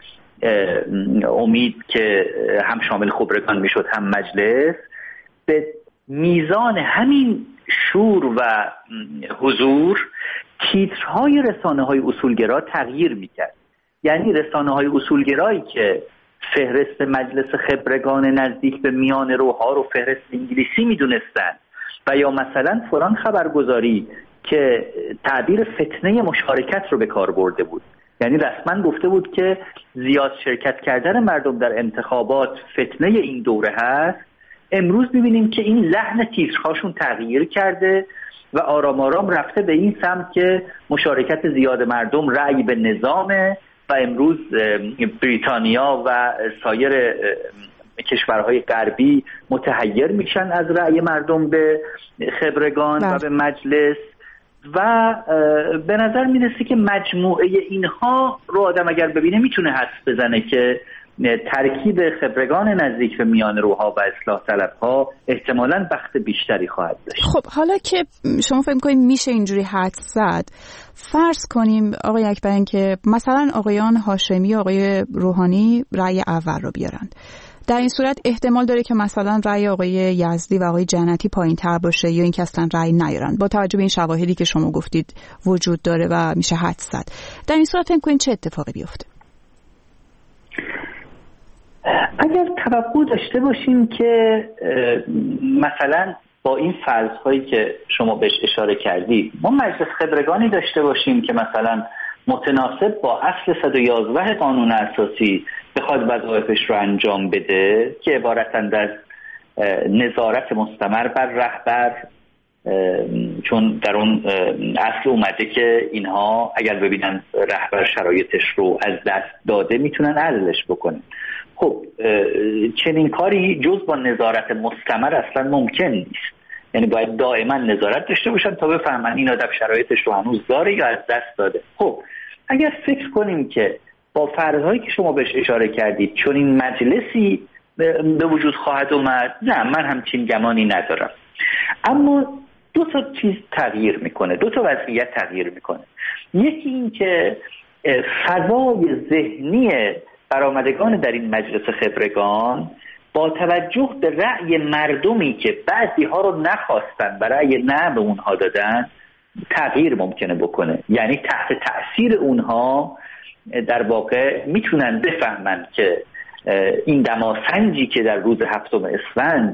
امید که هم شامل خبرگان میشد هم مجلس، به میزان همین شور و حضور تیترهای رسانه‌های اصولگرا تغییر میکرد. یعنی رسانه‌های اصولگرایی که فهرست مجلس خبرگان نزدیک به میان روها رو فهرست انگلیسی میدونستن و یا مثلا فلان خبرگزاری که تعبیر فتنه مشارکت رو به کار برده بود، یعنی رسما گفته بود که زیاد شرکت کردن مردم در انتخابات فتنه این دوره هست، امروز میبینیم که این لحن تیترهاشون تغییر کرده و آرام آرام رفته به این سمت که مشارکت زیاد مردم رأی به نظامه و امروز بریتانیا و سایر کشورهای غربی متحیر میشن از رأی مردم به خبرگان و به مجلس و به نظر میرسه که مجموعه اینها رو آدم اگر ببینه میتونه حدس بزنه که ترکیب خبرگان نزدیک به میان روها و اصلاح طلبها احتمالاً بخت بیشتری خواهد داشت. خب حالا که شما فکر می‌کنید میشه اینجوری حدس زد، فرض کنیم آقای اکبرین که مثلا آقایان هاشمی و آقای روحانی رأی اول رو بیارند، در این صورت احتمال داره که مثلا رأی آقای یزدی و آقای جنتی پایین تر باشه یا اینکه اصلا رأی نیارن، با توجه به این شواهدی که شما گفتید وجود داره و میشه حدس زد. در این صورت فکر کنید چه اتفاقی بیفته؟ اگر توقع داشته باشیم که مثلا با این فرض‌هایی که شما بهش اشاره کردید ما مجلس خبرگانی داشته باشیم که مثلا متناسب با اصل صد و یازده قانون اساسی بخواد وظایفش رو انجام بده که عبارتند از نظارت مستمر بر رهبر، چون در اون اصل اومده که اینها اگر ببینن رهبر شرایطش رو از دست داده میتونن عزلش بکنن. خب چنین کاری جز با نظارت مستمر اصلا ممکن نیست، یعنی باید دائما نظارت داشته باشن تا بفهمن این آدم شرایطش رو هنوز داره یا از دست داده. خب اگر فکر کنیم که با فرض‌هایی که شما بهش اشاره کردید چون این مجلسی به وجود خواهد اومد، نه من همچین گمانی ندارم. اما دو تا چیز تغییر میکنه، دو تا وضعیت تغییر میکنه. یکی این که فضای ذهنی برآمدگان در این مجلس خبرگان با توجه به رأی مردمی که بعضی ها رو نخواستن و رأی نه به اونها دادن تغییر ممکنه بکنه. یعنی تحت تأثیر اونها در واقع میتونن بفهمن که این دماسنجی که در روز هفتم اسفند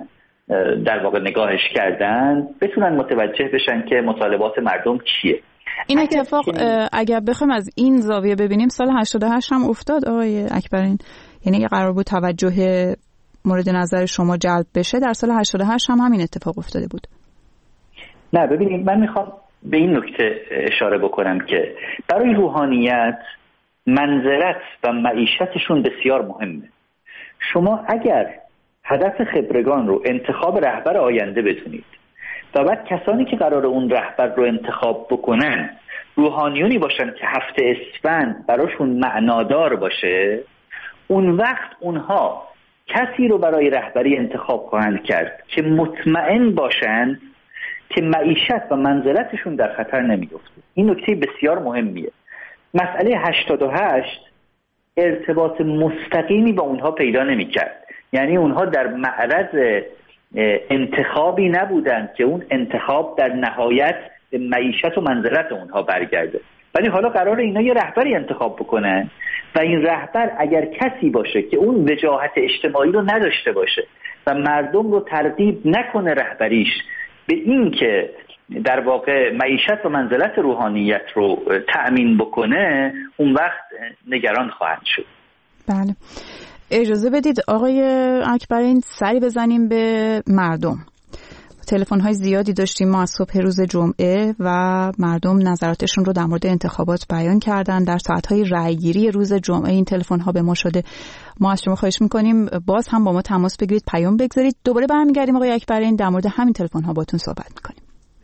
در واقع نگاهش کردن بتونن متوجه بشن که مطالبات مردم چیه. این اتفاق اگر بخوایم از این زاویه ببینیم سال هشتاد و هشت هم افتاد آقای اکبرین، یعنی قرار بود توجه مورد نظر شما جلب بشه، در سال هشتاد و هشت هم همین اتفاق افتاده بود. نه ببینید، من میخوام به این نکته اشاره بکنم که برای روحانیت منزلت و معیشتشون بسیار مهمه. شما اگر هدف خبرگان رو انتخاب رهبر آینده بدونید و بعد کسانی که قرار اون رهبر رو انتخاب بکنن روحانیونی باشن که هفته اسفند براشون معنادار باشه، اون وقت اونها کسی رو برای رهبری انتخاب خواهند کرد که مطمئن باشند که معیشت و منزلتشون در خطر نمیفته. این نکته بسیار مهمیه. مسئله هشتاد و هشت ارتباط مستقیمی با اونها پیدا نمی‌کرد، یعنی اونها در معرض انتخابی نبودن که اون انتخاب در نهایت به معیشت و منزلت اونها برگرده، ولی حالا قراره اینا یه رهبری انتخاب بکنن و این رهبر اگر کسی باشه که اون وجاهت اجتماعی رو نداشته باشه و مردم رو ترغیب نکنه رهبریش به این که در واقع معیشت و منزلت روحانیت رو تأمین بکنه، اون وقت نگران خواهند شد. بله، اجازه بدید آقای اکبرین سری بزنیم به مردم. تلفن‌های زیادی داشتیم ما از صبح روز جمعه و مردم نظراتشون رو در مورد انتخابات بیان کردن. در ساعت‌های رأیگیری روز جمعه این تلفن‌ها به ما شده. ما از شما خواهش می‌کنیم باز هم با ما تماس بگیرید، پیام بگذارید. دوباره برمیگردیم آقای اکبرین در مورد همین تلفن‌ها باتون صحبت می‌کنیم.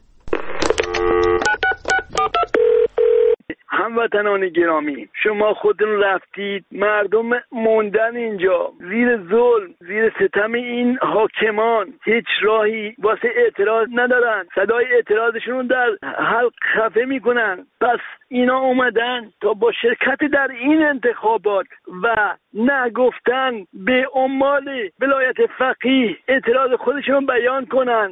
هموطنان گرامی، شما خودتون رفتید، مردم موندن اینجا زیر ظلم، زیر ستم این حاکمان، هیچ راهی واسه اعتراض ندارن، صدای اعتراضشون در حلق خفه میکنن. پس اینا اومدن تا با شرکت در این انتخابات و نگفتن به عمال ولایت فقیه اعتراض خودشون بیان کنن.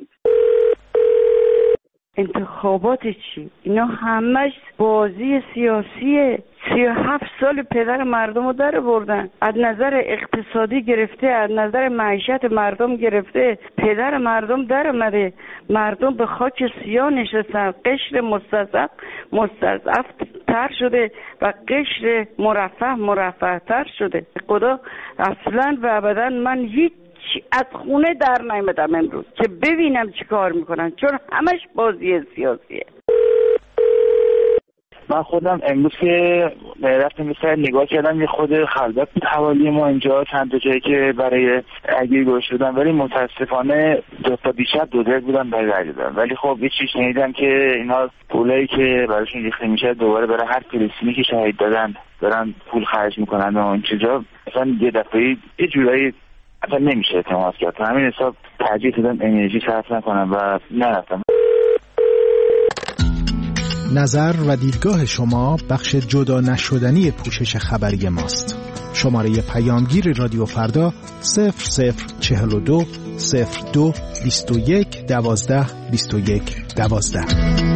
انتخابات چی؟ اینا همش بازی سیاسیه. سی و هفت سال پدر مردم رو در بردن، از نظر اقتصادی گرفته، از نظر معیشت مردم گرفته، پدر مردم در اومده، مردم به خاک سیاه نشستن، قشر مستضعف مستضعف تر شده و قشر مرفه مرفه تر شده. خدا اصلا و ابدا من هیچ از خونه در نیامدم امروز که ببینم چی کار میکنن، چون همش بازی سیاسیه. من خودم امروز که رفتم مثلا نگاه کردم یه خود خلوت بود حوالی ما اینجا، چند تا جایی که برای رأیگیری گذاشته بودن، ولی متاسفانه دو تا دیشب دو دل بودن برای رأی دادن. ولی خب یه چیز شنیدم که اینا پولایی که براشون ریخته میشه دوباره برای هر فلسطینی که شهید دادن دارن پول خرج میکنن و این چیزا، مثلا یه دفعه یه جورایی اصلا نمیشه اعتماد کرد. همین حساب ترجیح دادم انرژی صرف نکنم و نرفتم. نظر و دیدگاه شما بخش جدا نشدنی پوشش خبری ماست. شماره پیامگیر رادیو فردا صفر صفر چهل و دو صفر دو بیست و یک دوازده بیست و یک دوازده.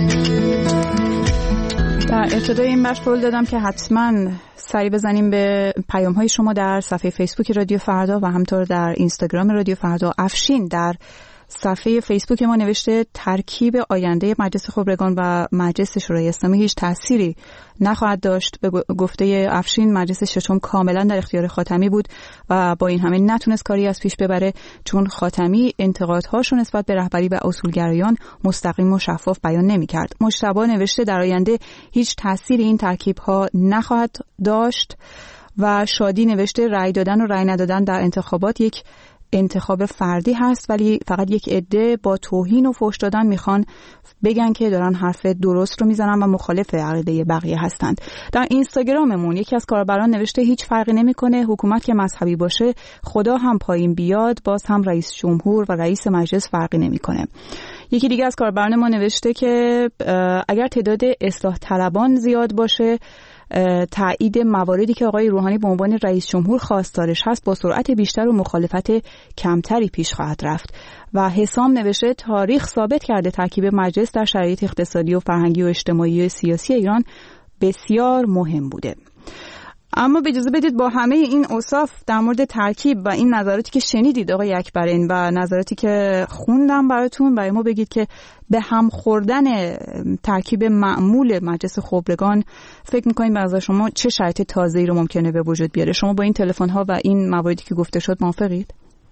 در ابتدای این بخش قول دادم که حتما سری بزنیم به پیام های شما در صفحه فیسبوک رادیو فردا و همطور در اینستاگرام رادیو فردا. افشین در صفحه فیسبوک ما نوشته ترکیب آینده مجلس خبرگان و مجلس شورای اسلامی هیچ تأثیری نخواهد داشت. به گفته افشین مجلس ششم کاملا در اختیار خاتمی بود و با این همه نتونست کاری از پیش ببره، چون خاتمی انتقادهاش رو نسبت به رهبری و اصولگرایان مستقیم و شفاف بیان نمی‌کرد. مجتبی نوشته در آینده هیچ تأثیری این ترکیب‌ها نخواهد داشت و شادی نوشته رأی دادن و رأی ندادن در انتخابات یک انتخاب فردی هست، ولی فقط یک عده با توهین و فحش دادن میخوان بگن که دارن حرف درست رو میزنن و مخالف عقیده بقیه هستند. در اینستاگراممون یکی از کاربران نوشته هیچ فرقی نمیکنه، حکومت که مذهبی باشه خدا هم پایین بیاد باز هم رئیس جمهور و رئیس مجلس فرقی نمیکنه. یکی دیگه از کاربران ما نوشته که اگر تعداد اصلاح طلبان زیاد باشه، تایید مواردی که آقای روحانی به عنوان رئیس جمهور خواستارش هست با سرعت بیشتر و مخالفت کمتری پیش خواهد رفت. و حسام نوشته تاریخ ثابت کرده ترکیب مجلس در شرایط اقتصادی و فرهنگی و اجتماعی و سیاسی ایران بسیار مهم بوده. اما به اجازه بدید با همه این اوصاف در مورد ترکیب و این نظراتی که شنیدید آقای اکبرین و نظراتی که خوندم براتون، برای ما بگید که به هم خوردن ترکیب معمول مجلس خبرگان فکر می‌کنید به نظر شما چه شرایط تازه‌ای رو ممکنه به وجود بیاره؟ شما با این تلفن‌ها و این مواردی که گفته شد موافقید؟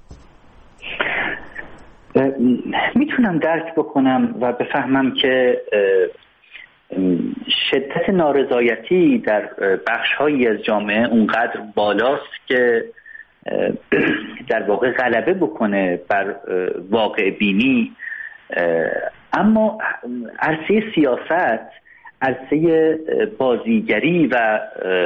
میتونم درک بکنم و بفهمم که شدت نارضایتی در بخش‌هایی از جامعه اونقدر بالاست که در واقع غلبه بکنه بر واقع بینی، اما عرصه سیاست عرصه بازیگری و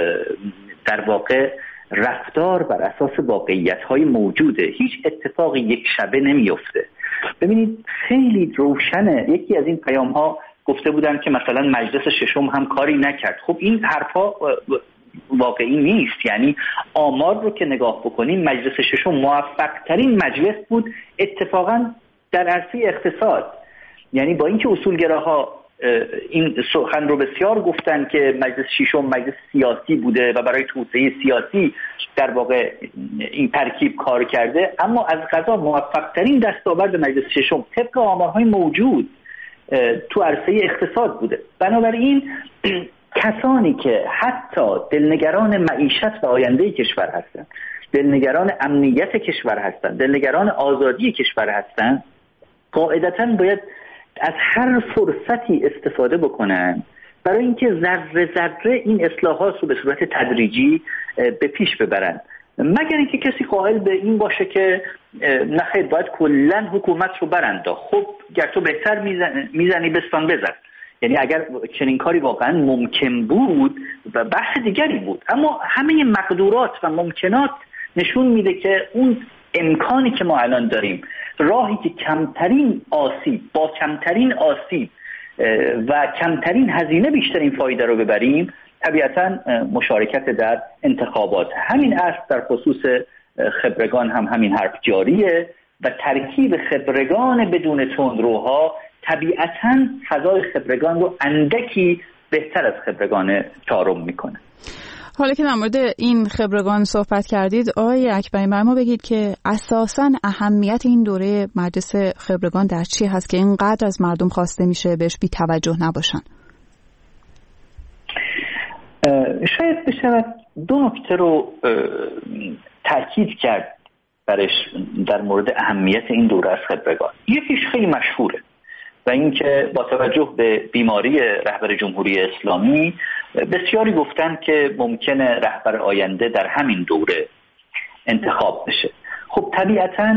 در واقع رفتار بر اساس واقعیت‌های موجوده. هیچ اتفاقی یک شبه نمیفته. ببینید خیلی روشنه، یکی از این پیام‌ها گفته بودن که مثلا مجلس ششم هم کاری نکرد. خب این حرفا واقعی نیست. یعنی آمار رو که نگاه بکنیم مجلس ششم موفق ترین مجلس بود اتفاقا در عرصه اقتصاد. یعنی با اینکه اصولگراها این سخن رو بسیار گفتن که مجلس ششم مجلس سیاسی بوده و برای توسعه سیاسی در واقع این ترکیب کار کرده، اما از قضا موفق ترین دستاورد مجلس ششم طبق آمارهای موجود تو عرصه اقتصاد بوده. بنابراین کسانی که حتی دلنگران معیشت و آینده کشور هستند، دلنگران امنیت کشور هستند، دلنگران آزادی کشور هستند، قاعدتاً باید از هر فرصتی استفاده بکنن برای اینکه ذره ذره این اصلاحات رو به صورت تدریجی به پیش ببرن، مگر اینکه کسی قائل به این باشه که نخیر باید کلا حکومت رو برنده. خب گر تو بهتر میزنی بستان بزن. یعنی اگر چنین کاری واقعا ممکن بود و بحث دیگری بود، اما همه مقدورات و ممکنات نشون میده که اون امکانی که ما الان داریم، راهی که کمترین آسیب با کمترین آسیب و کمترین هزینه بیشترین فایده رو ببریم، طبیعتا مشارکت در انتخابات. همین اصل در خصوص خبرگان هم همین حرف جاریه و ترکیب خبرگان بدون تندروها طبیعتا فضای خبرگان رو اندکی بهتر از خبرگان چهارم میکنه. حالا که در مورد این خبرگان صحبت کردید آقای اکبری، برای ما بگید که اساساً اهمیت این دوره مجلس خبرگان در چی هست که اینقدر از مردم خواسته میشه بهش بی توجه نباشن؟ شاید بشه دو نکته رو تاکید کرد برش در مورد اهمیت این دوره از خبرگان. یکیش خیلی مشهوره و اینکه با توجه به بیماری رهبر جمهوری اسلامی بسیاری گفتن که ممکنه رهبر آینده در همین دوره انتخاب بشه. خب طبیعتاً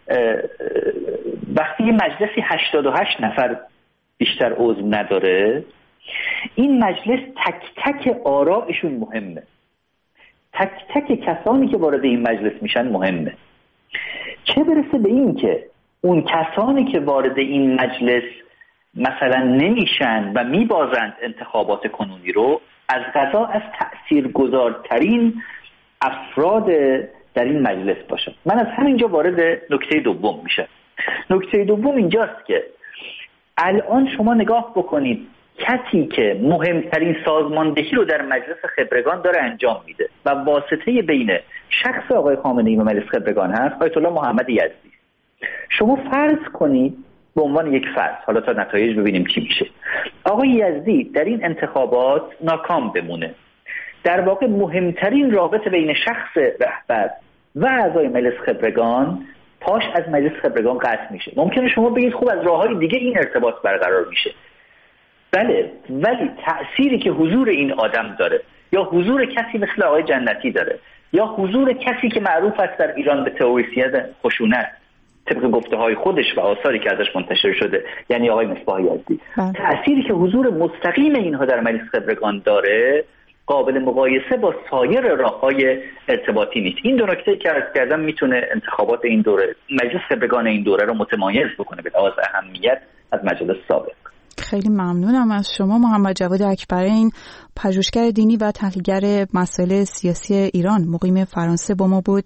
وقتی یه مجلسی هشتاد و هشت نفر بیشتر عضو نداره، این مجلس تک تک آرائشون مهمه، تک تک کسانی که وارد این مجلس میشن مهمه، چه برسه به این که اون کسانی که وارد این مجلس مثلا نمیشن و میبازند انتخابات کنونی رو، از قضا از تأثیرگذارترین افراد در این مجلس باشن. من از همینجا وارد نکته دوم میشم. نکته دوم اینجاست که الان شما نگاه بکنید کسی که مهمترین سازماندهی رو در مجلس خبرگان داره انجام میده و واسطه بین شخص آقای خامنه‌ای و مجلس خبرگان هست، آیت الله محمد یزدی. شما فرض کنید به عنوان یک فرض، حالا تا نتایج ببینیم چی میشه، آقای یزدی در این انتخابات ناکام بمونه، در واقع مهمترین رابطه بین شخص رهبر و اعضای مجلس خبرگان پاش از مجلس خبرگان قطع میشه. ممکنه شما بگید خب از راههای دیگه این ارتباط برقرار میشه. بله، ولی تأثیری که حضور این آدم داره یا حضور کسی مثل آقای جنتی داره یا حضور کسی که معروف است در ایران به تئوریسین خشونت طبق گفته های خودش و آثاری که ازش منتشر شده، یعنی آقای مصباح یزدی، تأثیری که حضور مستقیم اینها در مجلس خبرگان داره قابل مقایسه با سایر راههای ارتباطی نیست. این دو نکته که عرض کردم میتونه انتخابات این دوره، مجلس خبرگان این دوره رو متمایز بکنه به لحاظ اهمیت از مجلس سابق. خیلی ممنونم از شما محمد جواد اکبرین، پژوهشگر دینی و تحلیلگر مسائل سیاسی ایران، مقیم فرانسه با ما بود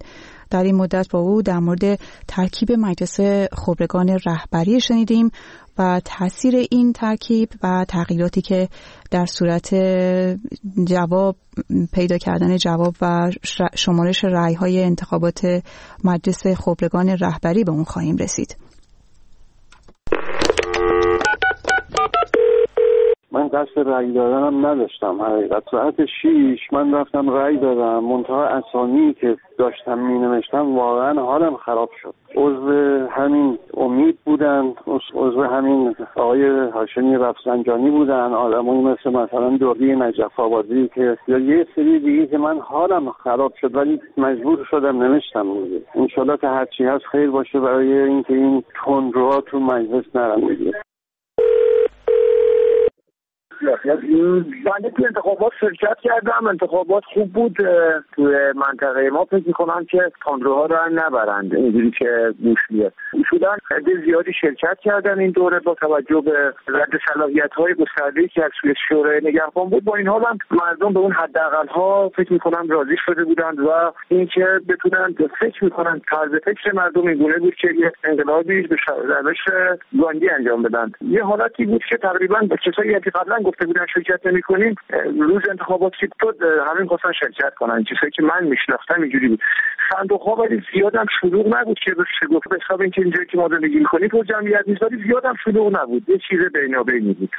در این مدت با او در مورد ترکیب مجلس خبرگان رهبری شنیدیم و تاثیر این ترکیب و تغییراتی که در صورت جواب پیدا کردن جواب و شمارش رأی‌های انتخابات مجلس خبرگان رهبری به اون خواهیم رسید. من قصد رأی دادنم نداشتم. حقیقت ساعت شیش من رفتم رأی دادم، منتها اسامی که داشتم می نوشتم واقعا حالم خراب شد. عضو همین امید بودن، عضو همین آقای هاشمی رفسنجانی بودن، آدمایی مثل مثلا دوری نجف آبادی که یا یه سری دیگه که من حالم خراب شد ولی مجبور شدم نوشتم دیگه. انشالله که هرچی هست خیر باشه برای اینکه این تندروها تو مجلس نرم دیگه. من تو انتخابات شرکت کردم، انتخابات خوب بود. توی منطقه ما فکر می‌کنم که تندروها رو نبرند اینجوری که گوش میاد. اصولاً عده زیادی شرکت کردن این دوره با توجه به رد صلاحیت‌های گسترده‌ای که از سوی شورای نگهبان بود. با این حال هم مردم به اون حداقل‌ها فکر می‌کنم راضی شده بودند و اینکه بتونن فکر می‌کنن طرز فکر مردم اینگونه بود که یه انقلابی به روش گاندی انجام بدن. یه حالتی بود که تقریباً به کسایی که قبلا گفته بودن شرکت نمی‌کنیم، روز انتخابات که شد همین خواستن شرکت کنن. چیزایی که من میشناختم اینجوری بود. صندوق‌ها ولی زیادم شلوغ نبود که بشه گفت به حساب اینکه اینجایی که ما زندگی می‌کنیم پر جمعیت نیست، ولی زیادم شلوغ نبود. یه چیز بینابینی بود.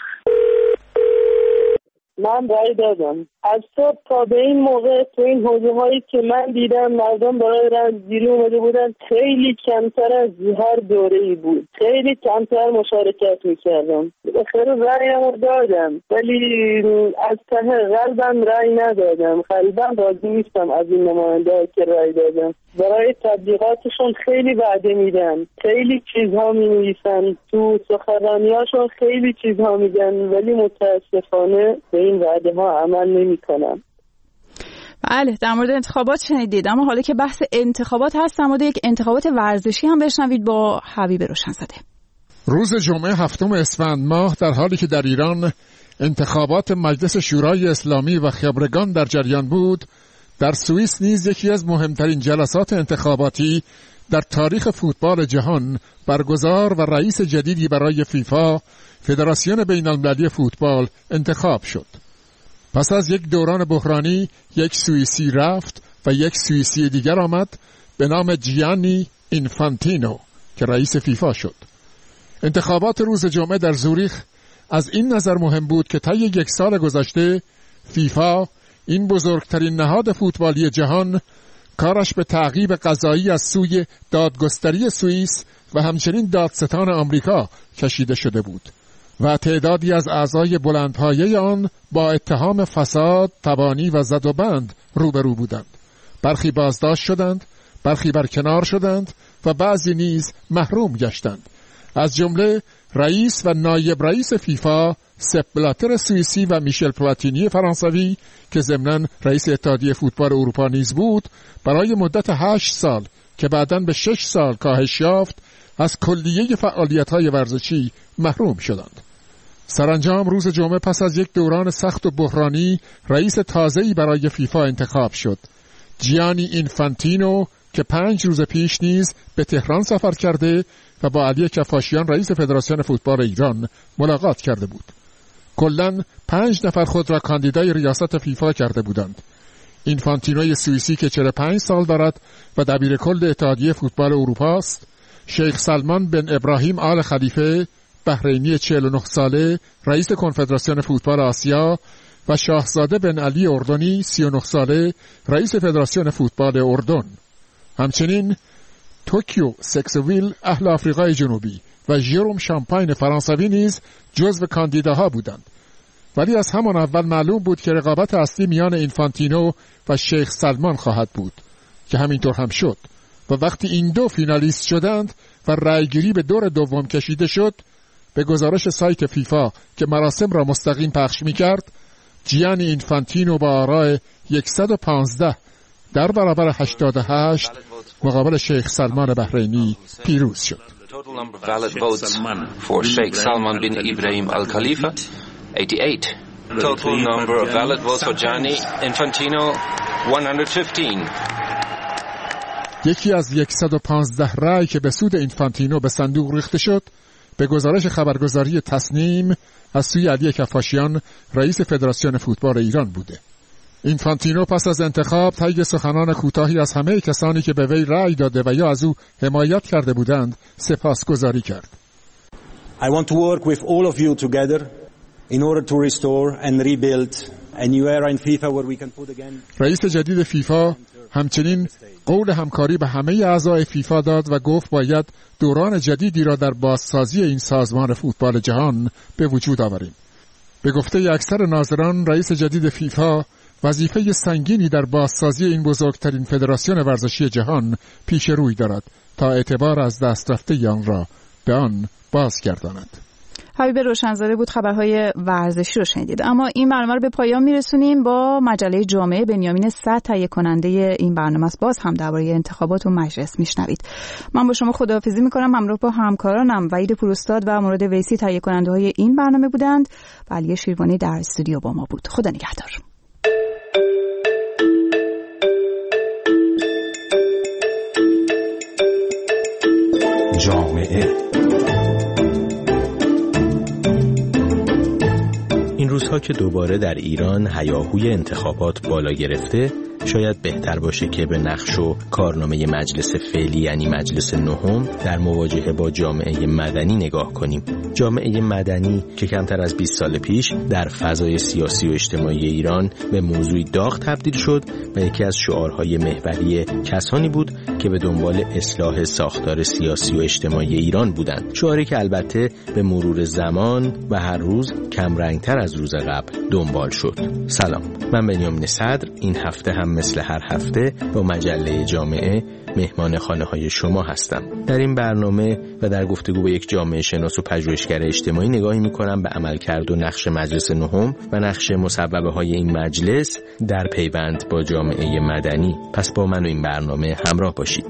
من رای دادم. از صبح تا به این موقع تو این حوزه هایی که من دیدم مردم برای رای گیری اومده بودن، خیلی کمتر از هر دوره ای بود. خیلی کمتر مشارکت میکردم. به خیر رایمو دادم ولی از ته قلبم رای ندادم. خیلی راضی نیستم از این نماینده که رای دادم. برای تبلیغاتشون خیلی وعده میدن، خیلی چیزها مینویسن، تو سخنرانیاشون خیلی چیزها میگن ولی متاسفانه به این وعده ها عمل نمیکنن. بله، در مورد انتخابات شنیدید، اما حالا که بحث انتخابات هست در مورد یک انتخابات ورزشی هم بشنوید با حبیب روشنزاده. روز جمعه هفتم اسفند ماه در حالی که در ایران انتخابات مجلس شورای اسلامی و خبرگان در جریان بود، در سوئیس نیز یکی از مهمترین جلسات انتخاباتی در تاریخ فوتبال جهان برگزار و رئیس جدیدی برای فیفا، فدراسیون بین المللی فوتبال، انتخاب شد. پس از یک دوران بحرانی یک سوئیسی رفت و یک سوئیسی دیگر آمد به نام جیانی اینفانتینو که رئیس فیفا شد. انتخابات روز جمعه در زوریخ از این نظر مهم بود که طی یک سال گذشته فیفا، این بزرگترین نهاد فوتبالی جهان، کارش به تعقیب قضایی از سوی دادگستری سوئیس و همچنین دادستان آمریکا کشیده شده بود و تعدادی از اعضای بلندپایه آن با اتهام فساد، تبانی و زد و بند روبرو بودند. برخی بازداشت شدند، برخی برکنار شدند و بعضی نیز محروم گشتند. از جمله رئیس و نایب رئیس فیفا سپ بلاتر سوئیسی و میشل پلاتینی فرانسوی که ضمناً رئیس اتحادیه فوتبال اروپا نیز بود، برای مدت هشت سال که بعداً به شش سال کاهش یافت از کلیه فعالیت‌های ورزشی محروم شدند. سرانجام روز جمعه پس از یک دوران سخت و بحرانی رئیس تازه‌ای برای فیفا انتخاب شد. جیانی اینفانتینو که پنج روز پیش نیز به تهران سفر کرده و با علی کفاشیان رئیس فدراسیون فوتبال ایران ملاقات کرده بود. کلاً پنج نفر خود را کاندیدای ریاست فیفا کرده بودند. اینفانتینوی سوئیسی که چهل و پنج سال دارد و دبیر کل اتحادیه فوتبال اروپا است، شیخ سلمان بن ابراهیم آل خلیفه بحرینی چهل و نه ساله رئیس کنفدراسیون فوتبال آسیا و شاهزاده بن علی اردنی سی و نه ساله رئیس فدراسیون فوتبال اردن. همچنین توکیو سکسویل اهل آفریقای جنوبی و ژروم شامپاین فرانسوی نیز جزو کاندیداها بودند. ولی از همان اول معلوم بود که رقابت اصلی میان اینفانتینو و شیخ سلمان خواهد بود که همینطور هم شد و وقتی این دو فینالیست شدند و رأیگیری به دور دوم کشیده شد، به گزارش سایت فیفا که مراسم را مستقیم پخش می‌کرد، جیانی اینفانتینو با آرای صد و پانزده در برابر هشتاد و هشت مقابل شیخ سلمان بحرینی پیروز شد. Total number of valid votes for Sheikh Salman bin Ibrahim Al Khalifa, eighty-eight. Total number of valid votes for Gianni Infantino, one hundred fifteen. یکی از صد و پانزده رأی که به سود اینفانتینو به صندوق ریخته شد به گزارش خبرگزاری تصنیم از سوی علی کفاشیان رئیس فدراسیون فوتبال ایران بوده. اینفانتینو پس از انتخاب طی سخنان کوتاهی از همه کسانی که به وی رأی داده و یا از او حمایت کرده بودند سپاسگزاری کرد. I want to work with all of you together in order to restore and rebuild a new era in FIFA where we can put again. رئیس جدید فیفا همچنین قول همکاری به همه اعضای فیفا داد و گفت باید دوران جدیدی را در بازسازی این سازمان فوتبال جهان به وجود آوریم. به گفته اکثر ناظران رئیس جدید فیفا وظیفه سنگینی در بازسازی این بزرگترین فدراسیون ورزشی جهان پیش روی دارد تا اعتبار از دست رفته آن را به آن بازگرداند. حبیب روشنزاده بود، خبرهای ورزشی رو شنیدید. اما این برنامه رو به پایان میرسونیم با مجله جامعه. بنیامین صدر تهیه کننده این برنامه است. باز هم درباره انتخابات و مجلس میشنوید. من با شما خداحافظی میکنم. همراه با همکارانم وحید پوراستاد و مراد ویسی تهیه کننده های این برنامه بودند. علی شیروانی در استودیو با ما بود. خدا نگهدار. جامعه این روزها که دوباره در ایران هیاهوی انتخابات بالا گرفته، شاید بهتر باشه که به نقش و کارنامه مجلس فعلی یعنی مجلس نهم در مواجهه با جامعه مدنی نگاه کنیم. جامعه مدنی که کمتر از بیست سال پیش در فضای سیاسی و اجتماعی ایران به موضوعی داغ تبدیل شد و یکی از شعارهای محوری کسانی بود که به دنبال اصلاح ساختار سیاسی و اجتماعی ایران بودند. شعاری که البته به مرور زمان و هر روز کم رنگتر از روز قبل دنبال شد. سلام، من بنیامین صدر این هفته هم مثل هر هفته با مجله جامعه مهمان خانه های شما هستم. در این برنامه و در گفتگو با یک جامعه شناس و پژوهشگر اجتماعی نگاهی می‌کنم به عملکرد و نقش مجلس نهم و نقش مصوبه های این مجلس در پیوند با جامعه مدنی. پس با من و این برنامه همراه باشید.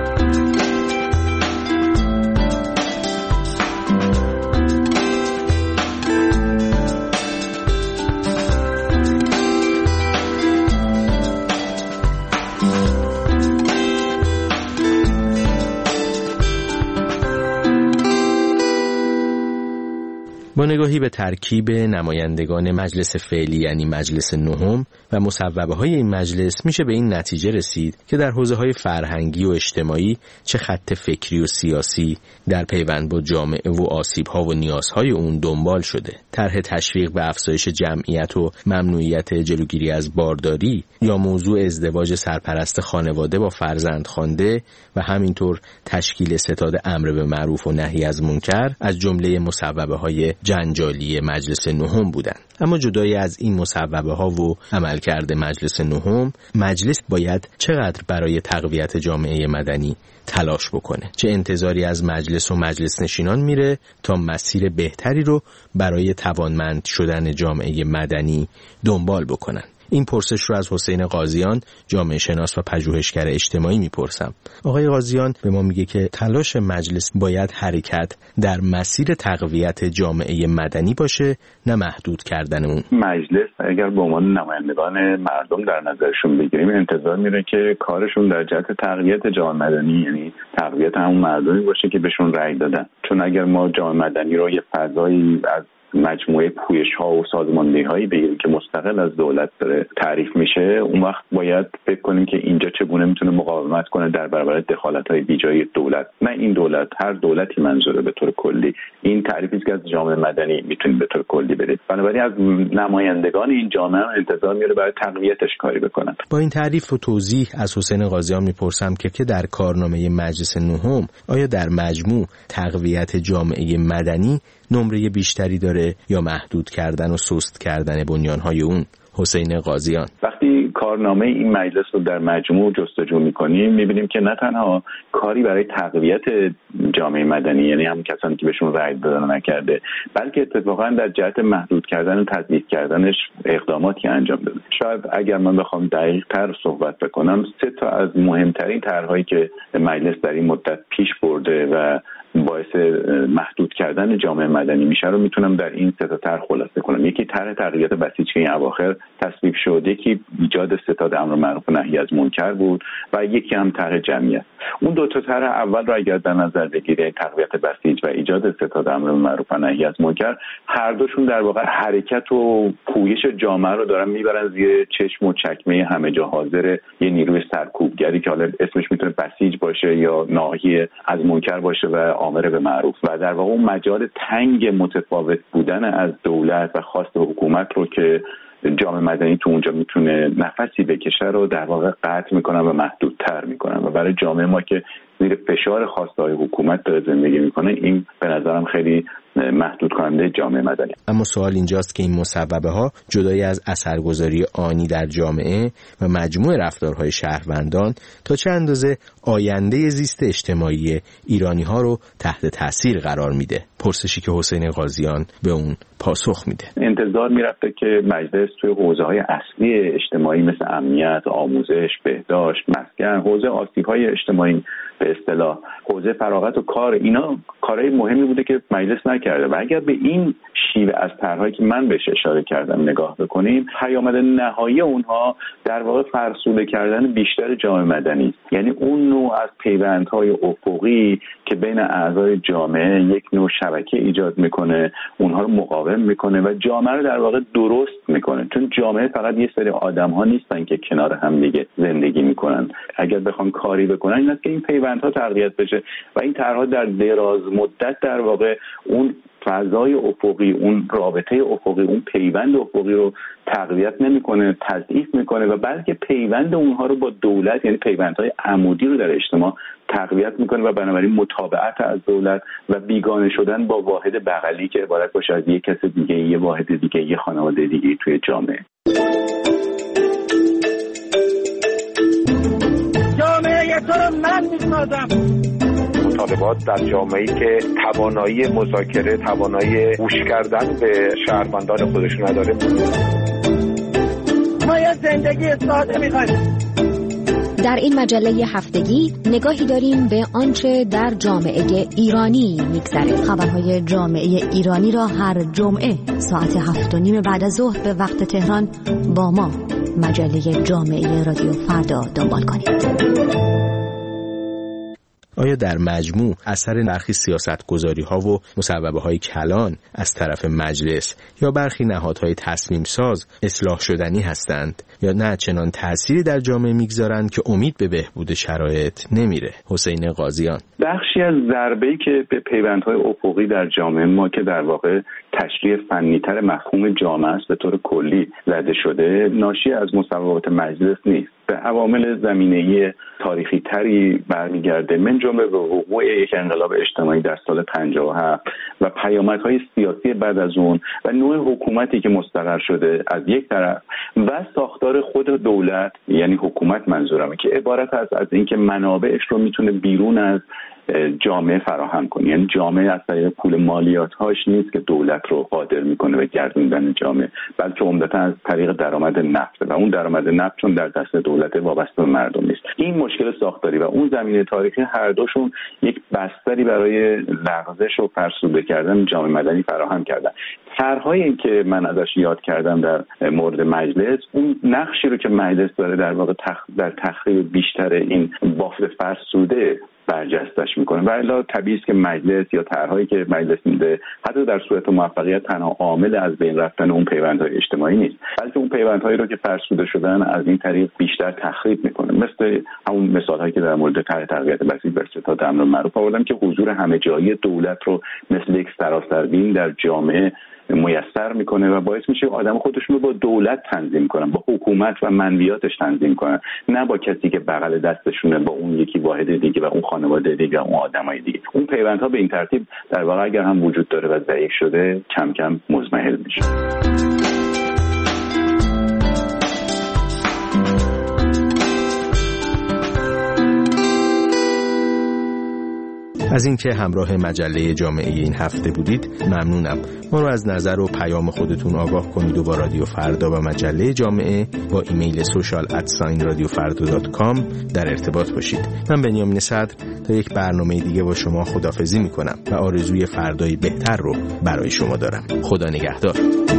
با نگاهی به ترکیب نمایندگان مجلس فعلی یعنی مجلس نهم و مصوبه های این مجلس میشه به این نتیجه رسید که در حوزه های فرهنگی و اجتماعی چه خط فکری و سیاسی در پیوند با جامعه و آسیب ها و نیازهای اون دنبال شده. طرح تشویق به افزایش جمعیت و ممنوعیت جلوگیری از بارداری یا موضوع ازدواج سرپرست خانواده با فرزند خوانده و همینطور تشکیل ستاد امر به معروف و نهی از منکر از جمله مصوبه های جنجالی مجلس نهم بودند. اما جدای از این مصوبه ها و عملکرد مجلس نهم، مجلس باید چقدر برای تقویت جامعه مدنی تلاش بکنه؟ چه انتظاری از مجلس و مجلس نشینان میره تا مسیر بهتری رو برای توانمند شدن جامعه مدنی دنبال بکنن؟ این پرسش رو از حسین قاضیان، جامعه شناس و پژوهشگر اجتماعی میپرسم. آقای قاضیان به ما میگه که تلاش مجلس باید حرکت در مسیر تقویت جامعه مدنی باشه، نه محدود کردن اون. مجلس اگر به عنوان نمایندگان مردم در نظرشون بگیریم، انتظار میره که کارشون در جهت تقویت جامعه مدنی یعنی تقویت همون مردمی باشه که بهشون رأی دادن. چون اگر ما جامعه مدنی رو یه فضایی از مجموعه پویش‌ها و سازماندهی‌هایی بگیریم که مستقل از دولت داره تعریف میشه، اون وقت باید فکر کنیم که اینجا چگونه میتونه مقاومت کنه در برابر دخالت‌های بیجای دولت. نه این دولت، هر دولتی منظوره به طور کلی. این تعریفی که از جامعه مدنی میتونیم به طور کلی بدیم. بنابراین از نمایندگان این جامعه انتظار میره برای تقویتش کاری بکنن. با این تعریف و توضیح از حسین قاضیان میپرسم که که در کارنامه مجلس نهم آیا در مجموع تقویت جامعه مدنی نمره بیشتری داره یا محدود کردن و سست کردن بنیانهای اون؟ حسین قاضیان: وقتی کارنامه این مجلس رو در مجموع جستجو می‌کنیم می‌بینیم که نه تنها کاری برای تقویت جامعه مدنی یعنی هم کسانی که بهشون رأی دادن نکرده، بلکه اتفاقا در جهت محدود کردن و تضعیف کردنش اقداماتی انجام داده. شاید اگر من بخوام دقیق‌تر صحبت بکنم، سه تا از مهمترین طرح‌هایی که مجلس در این مدت پیش برده و باعث محدود کردن جامعه مدنی میشه رو میتونم در این سه تا طرح خلاصه کنم. یکی طرح تغییرات بسیج که این اواخر تصویب شد، یکی ایجاد ستاد امر معروف و نهی از منکر بود و یکی هم طرح جمعیت. اون دو تا طرح اول رو اگر در نظر بگیرید، تقویت بسیج و ایجاد ستاد امر معروف و نهی از منکر، هر دوشون در واقع حرکت و پویش جامعه رو دارن میبرن زیر چشم و چکمه همه جا حاضر یه نیروی سرکوبگری که حالا اسمش میتونه بسیج باشه یا ناهی از منکر باشه و آمر به معروف، و در واقع اون مجال تنگ متفاوت بودن از دولت و خواست حکومت رو که جامعه مدنی تو اونجا میتونه نفسی بکشه رو در واقع قطع میکنن و محدودتر میکنن و برای جامعه ما که زیر فشار خواستهای حکومت داره زندگی میکنه، این به نظرم خیلی محدود کننده جامعه مدنی. اما سوال اینجاست که این مصوبه ها جدای از اثرگذاری آنی در جامعه و مجموع رفتارهای شهروندان تا چه اندازه آینده زیست اجتماعی ایرانی ها رو تحت تاثیر قرار میده؟ پرسشی که حسین قاضیان به اون پاسخ میده. انتظار میرفته که مجلس توی حوزه‌های اصلی اجتماعی مثل امنیت، آموزش، بهداشت، مسکن، حوزه آسیب‌های اجتماعی به اصطلاح حوزه فراغت و کار، اینا کارهای مهمی بوده که مجلس نکرده و اگر به این شیوه از طرحهایی که من بهش اشاره کردم نگاه بکنیم، پیامد نهایی اونها در واقع فرسوده کردن بیشتر جامعه مدنی است. یعنی اون نوع از پیوندهای افقی که بین اعضای جامعه یک نوع شبکه ایجاد میکنه، اونها رو مقاوم میکنه و جامعه رو در واقع درست میکنه، چون جامعه فقط یه سری آدم‌ها نیستن که کنار هم دیگه زندگی میکنن. اگر بخوان کاری بکنن این است که این پیوندها تقویت بشه و این طرح‌ها در دراز مدت در واقع اون فضای افقی، اون رابطه افقی، اون پیوند افقی رو تقویت نمیکنه، تضعیف میکنه و بلکه پیوند اونها رو با دولت، یعنی پیوندهای عمودی رو در اجتماع تقویت میکنه و بنابراین متابعت از دولت و بیگانه شدن با واحد بغلی که عبارت باشه از یک کس دیگه، یه واحد دیگه، یه خانواده دیگه توی جامعه. جامعه تو رو من میسازم. مطالبات در جامعه‌ای که توانایی مذاکره، توانایی گوش کردن به شهروندان خودش نداره. ما یه زندگی ساده می‌خوایم. در این مجله هفتگی نگاهی داریم به آنچه در جامعه ایرانی می‌گذره. خبرهای جامعه ایرانی را هر جمعه ساعت هفت و نیم بعد از ظهر به وقت تهران با ما مجله جامعه رادیو فردا دنبال کنید. آیا در مجموع اثر برخی سیاستگذاری‌ها و مصوبه‌های کلان از طرف مجلس یا برخی نهادهای تصمیم ساز اصلاح شدنی هستند یا نه چنان تأثیری در جامعه میگذارند که امید به بهبود شرایط نمیره؟ حسین قاضیان: بخشی از ضربه‌ای که به پیوندهای افقی در جامعه ما که در واقع تشریح فنی‌تر مفهوم جامعه است به طور کلی زده شده، ناشی از مصوبات مجلس نیست، به عوامل زمینه‌ای تاریخی تری برمیگرده، من جمله به وقوع یک انقلاب اجتماعی در سال پنجاه و هفت و پیامدهای سیاسی بعد از اون و نوع حکومتی که مستقر شده از یک طرف و ساختار خود دولت، یعنی حکومت منظورمه، که عبارت است از اینکه منابعش رو میتونه بیرون از جامعه فراهم کنه. یعنی جامعه از طریق پول مالیات‌هاش نیست که دولت رو قادر میکنه به گردوندن جامعه، بلکه عمدتاً از طریق درآمد نفت و اون درآمد نفت چون در دست دولت وابسته به مردم نیست. این مشکل ساختاری و اون زمینه تاریخی هر دوشون یک بستری برای لغزش و فرسوده کردن جامعه مدنی فراهم کردن. طرح‌هایی که من ازش یاد کردم در مورد مجلس، اون نقشی رو که مجلس داره در واقع تخ... در تخریب بیشتر این بافت فرسوده برجستش میکنه و الا طبیعی است که مجلس یا طرحهایی که مجلس میده حتی در صورت موفقیت تنها عامل از بین رفتن اون پیوندهای اجتماعی نیست، بلکه اون پیوندهایی رو که فرسوده شدن از این طریق بیشتر تخریب میکنه. مثل همون مثالهایی که در مورد طرح تقویت بسیج بر ستاد امر معروف آوردم که حضور همه جایی دولت رو مثل یک سراسربین در جامعه میسر میکنه و باعث میشه آدم خودشون رو با دولت تنظیم کنن، با حکومت و منویاتش تنظیم کنن، نه با کسی که بغل دستشونه، با اون یکی واحد دیگه و اون خانواده دیگه و اون آدمای دیگه. اون پیوندها به این ترتیب در واقع اگر هم وجود داره و ضعیف شده کم کم مزمحل میشه. از اینکه همراه مجله جامعه این هفته بودید ممنونم. ما رو از نظر و پیام خودتون آگاه کنید و با رادیو فردا و مجله جامعه با ایمیل سوشال ات ساین رادیو فردا دات کام در ارتباط باشید. من بنیامین صدر تا یک برنامه دیگه با شما خداحافظی میکنم و آرزوی فردایی بهتر رو برای شما دارم. خدا نگهدار.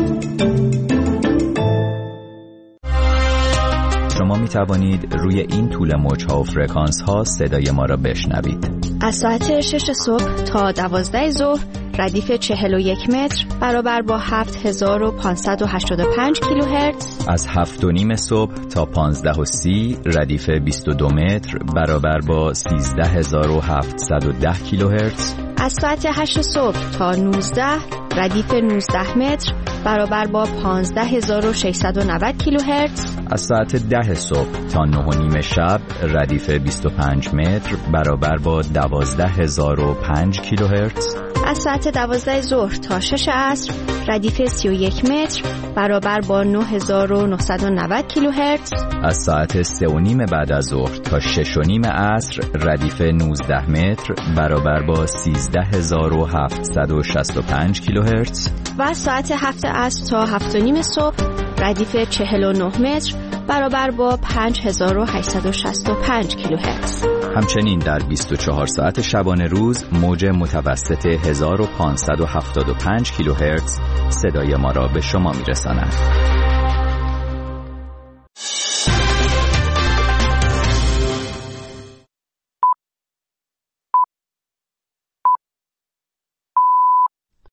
شما می توانید روی این طول موج‌ها و فرکانس ها صدای ما را بشنوید. از ساعت شش صبح تا دوازده ظهر ردیف چهل و یک متر برابر با هفت هزار و پانصد و هشتاد و پنج کیلوهرتز. از هفت و نیم صبح تا پانزده و سی ردیف بیست و دو متر برابر با سیزده هزار و هفتصد و ده کیلوهرتز. از ساعت هشت صبح تا نوزده ردیف نوزده متر برابر با پانزده هزار و ششصد و نود کیلوهرتز. از ساعت ده صبح تا نه و نیم شب ردیف بیست و پنج متر برابر با دوازده هزار و پنج کیلوهرتز. از ساعت دوازده ظهر تا شش عصر ردیف سی و یک متر برابر با نه هزار و نهصد و نود کیلوهرتز. از ساعت سه و نیم بعد از ظهر تا شش و نیم عصر ردیف نوزده متر برابر با سیزده هزار و هفتصد و شصت و پنج کیلوهرتز. و از ساعت هفت عصر تا هفت و نیم صبح ردیف چهل و نه متر برابر با پنج هزار و هشتصد و شصت و پنج کیلوهرتز. همچنین در بیست و چهار ساعت شبانه روز موج متوسط هزار و پانصد و هفتاد و پنج کیلوهرتز صدای ما را به شما میرساند.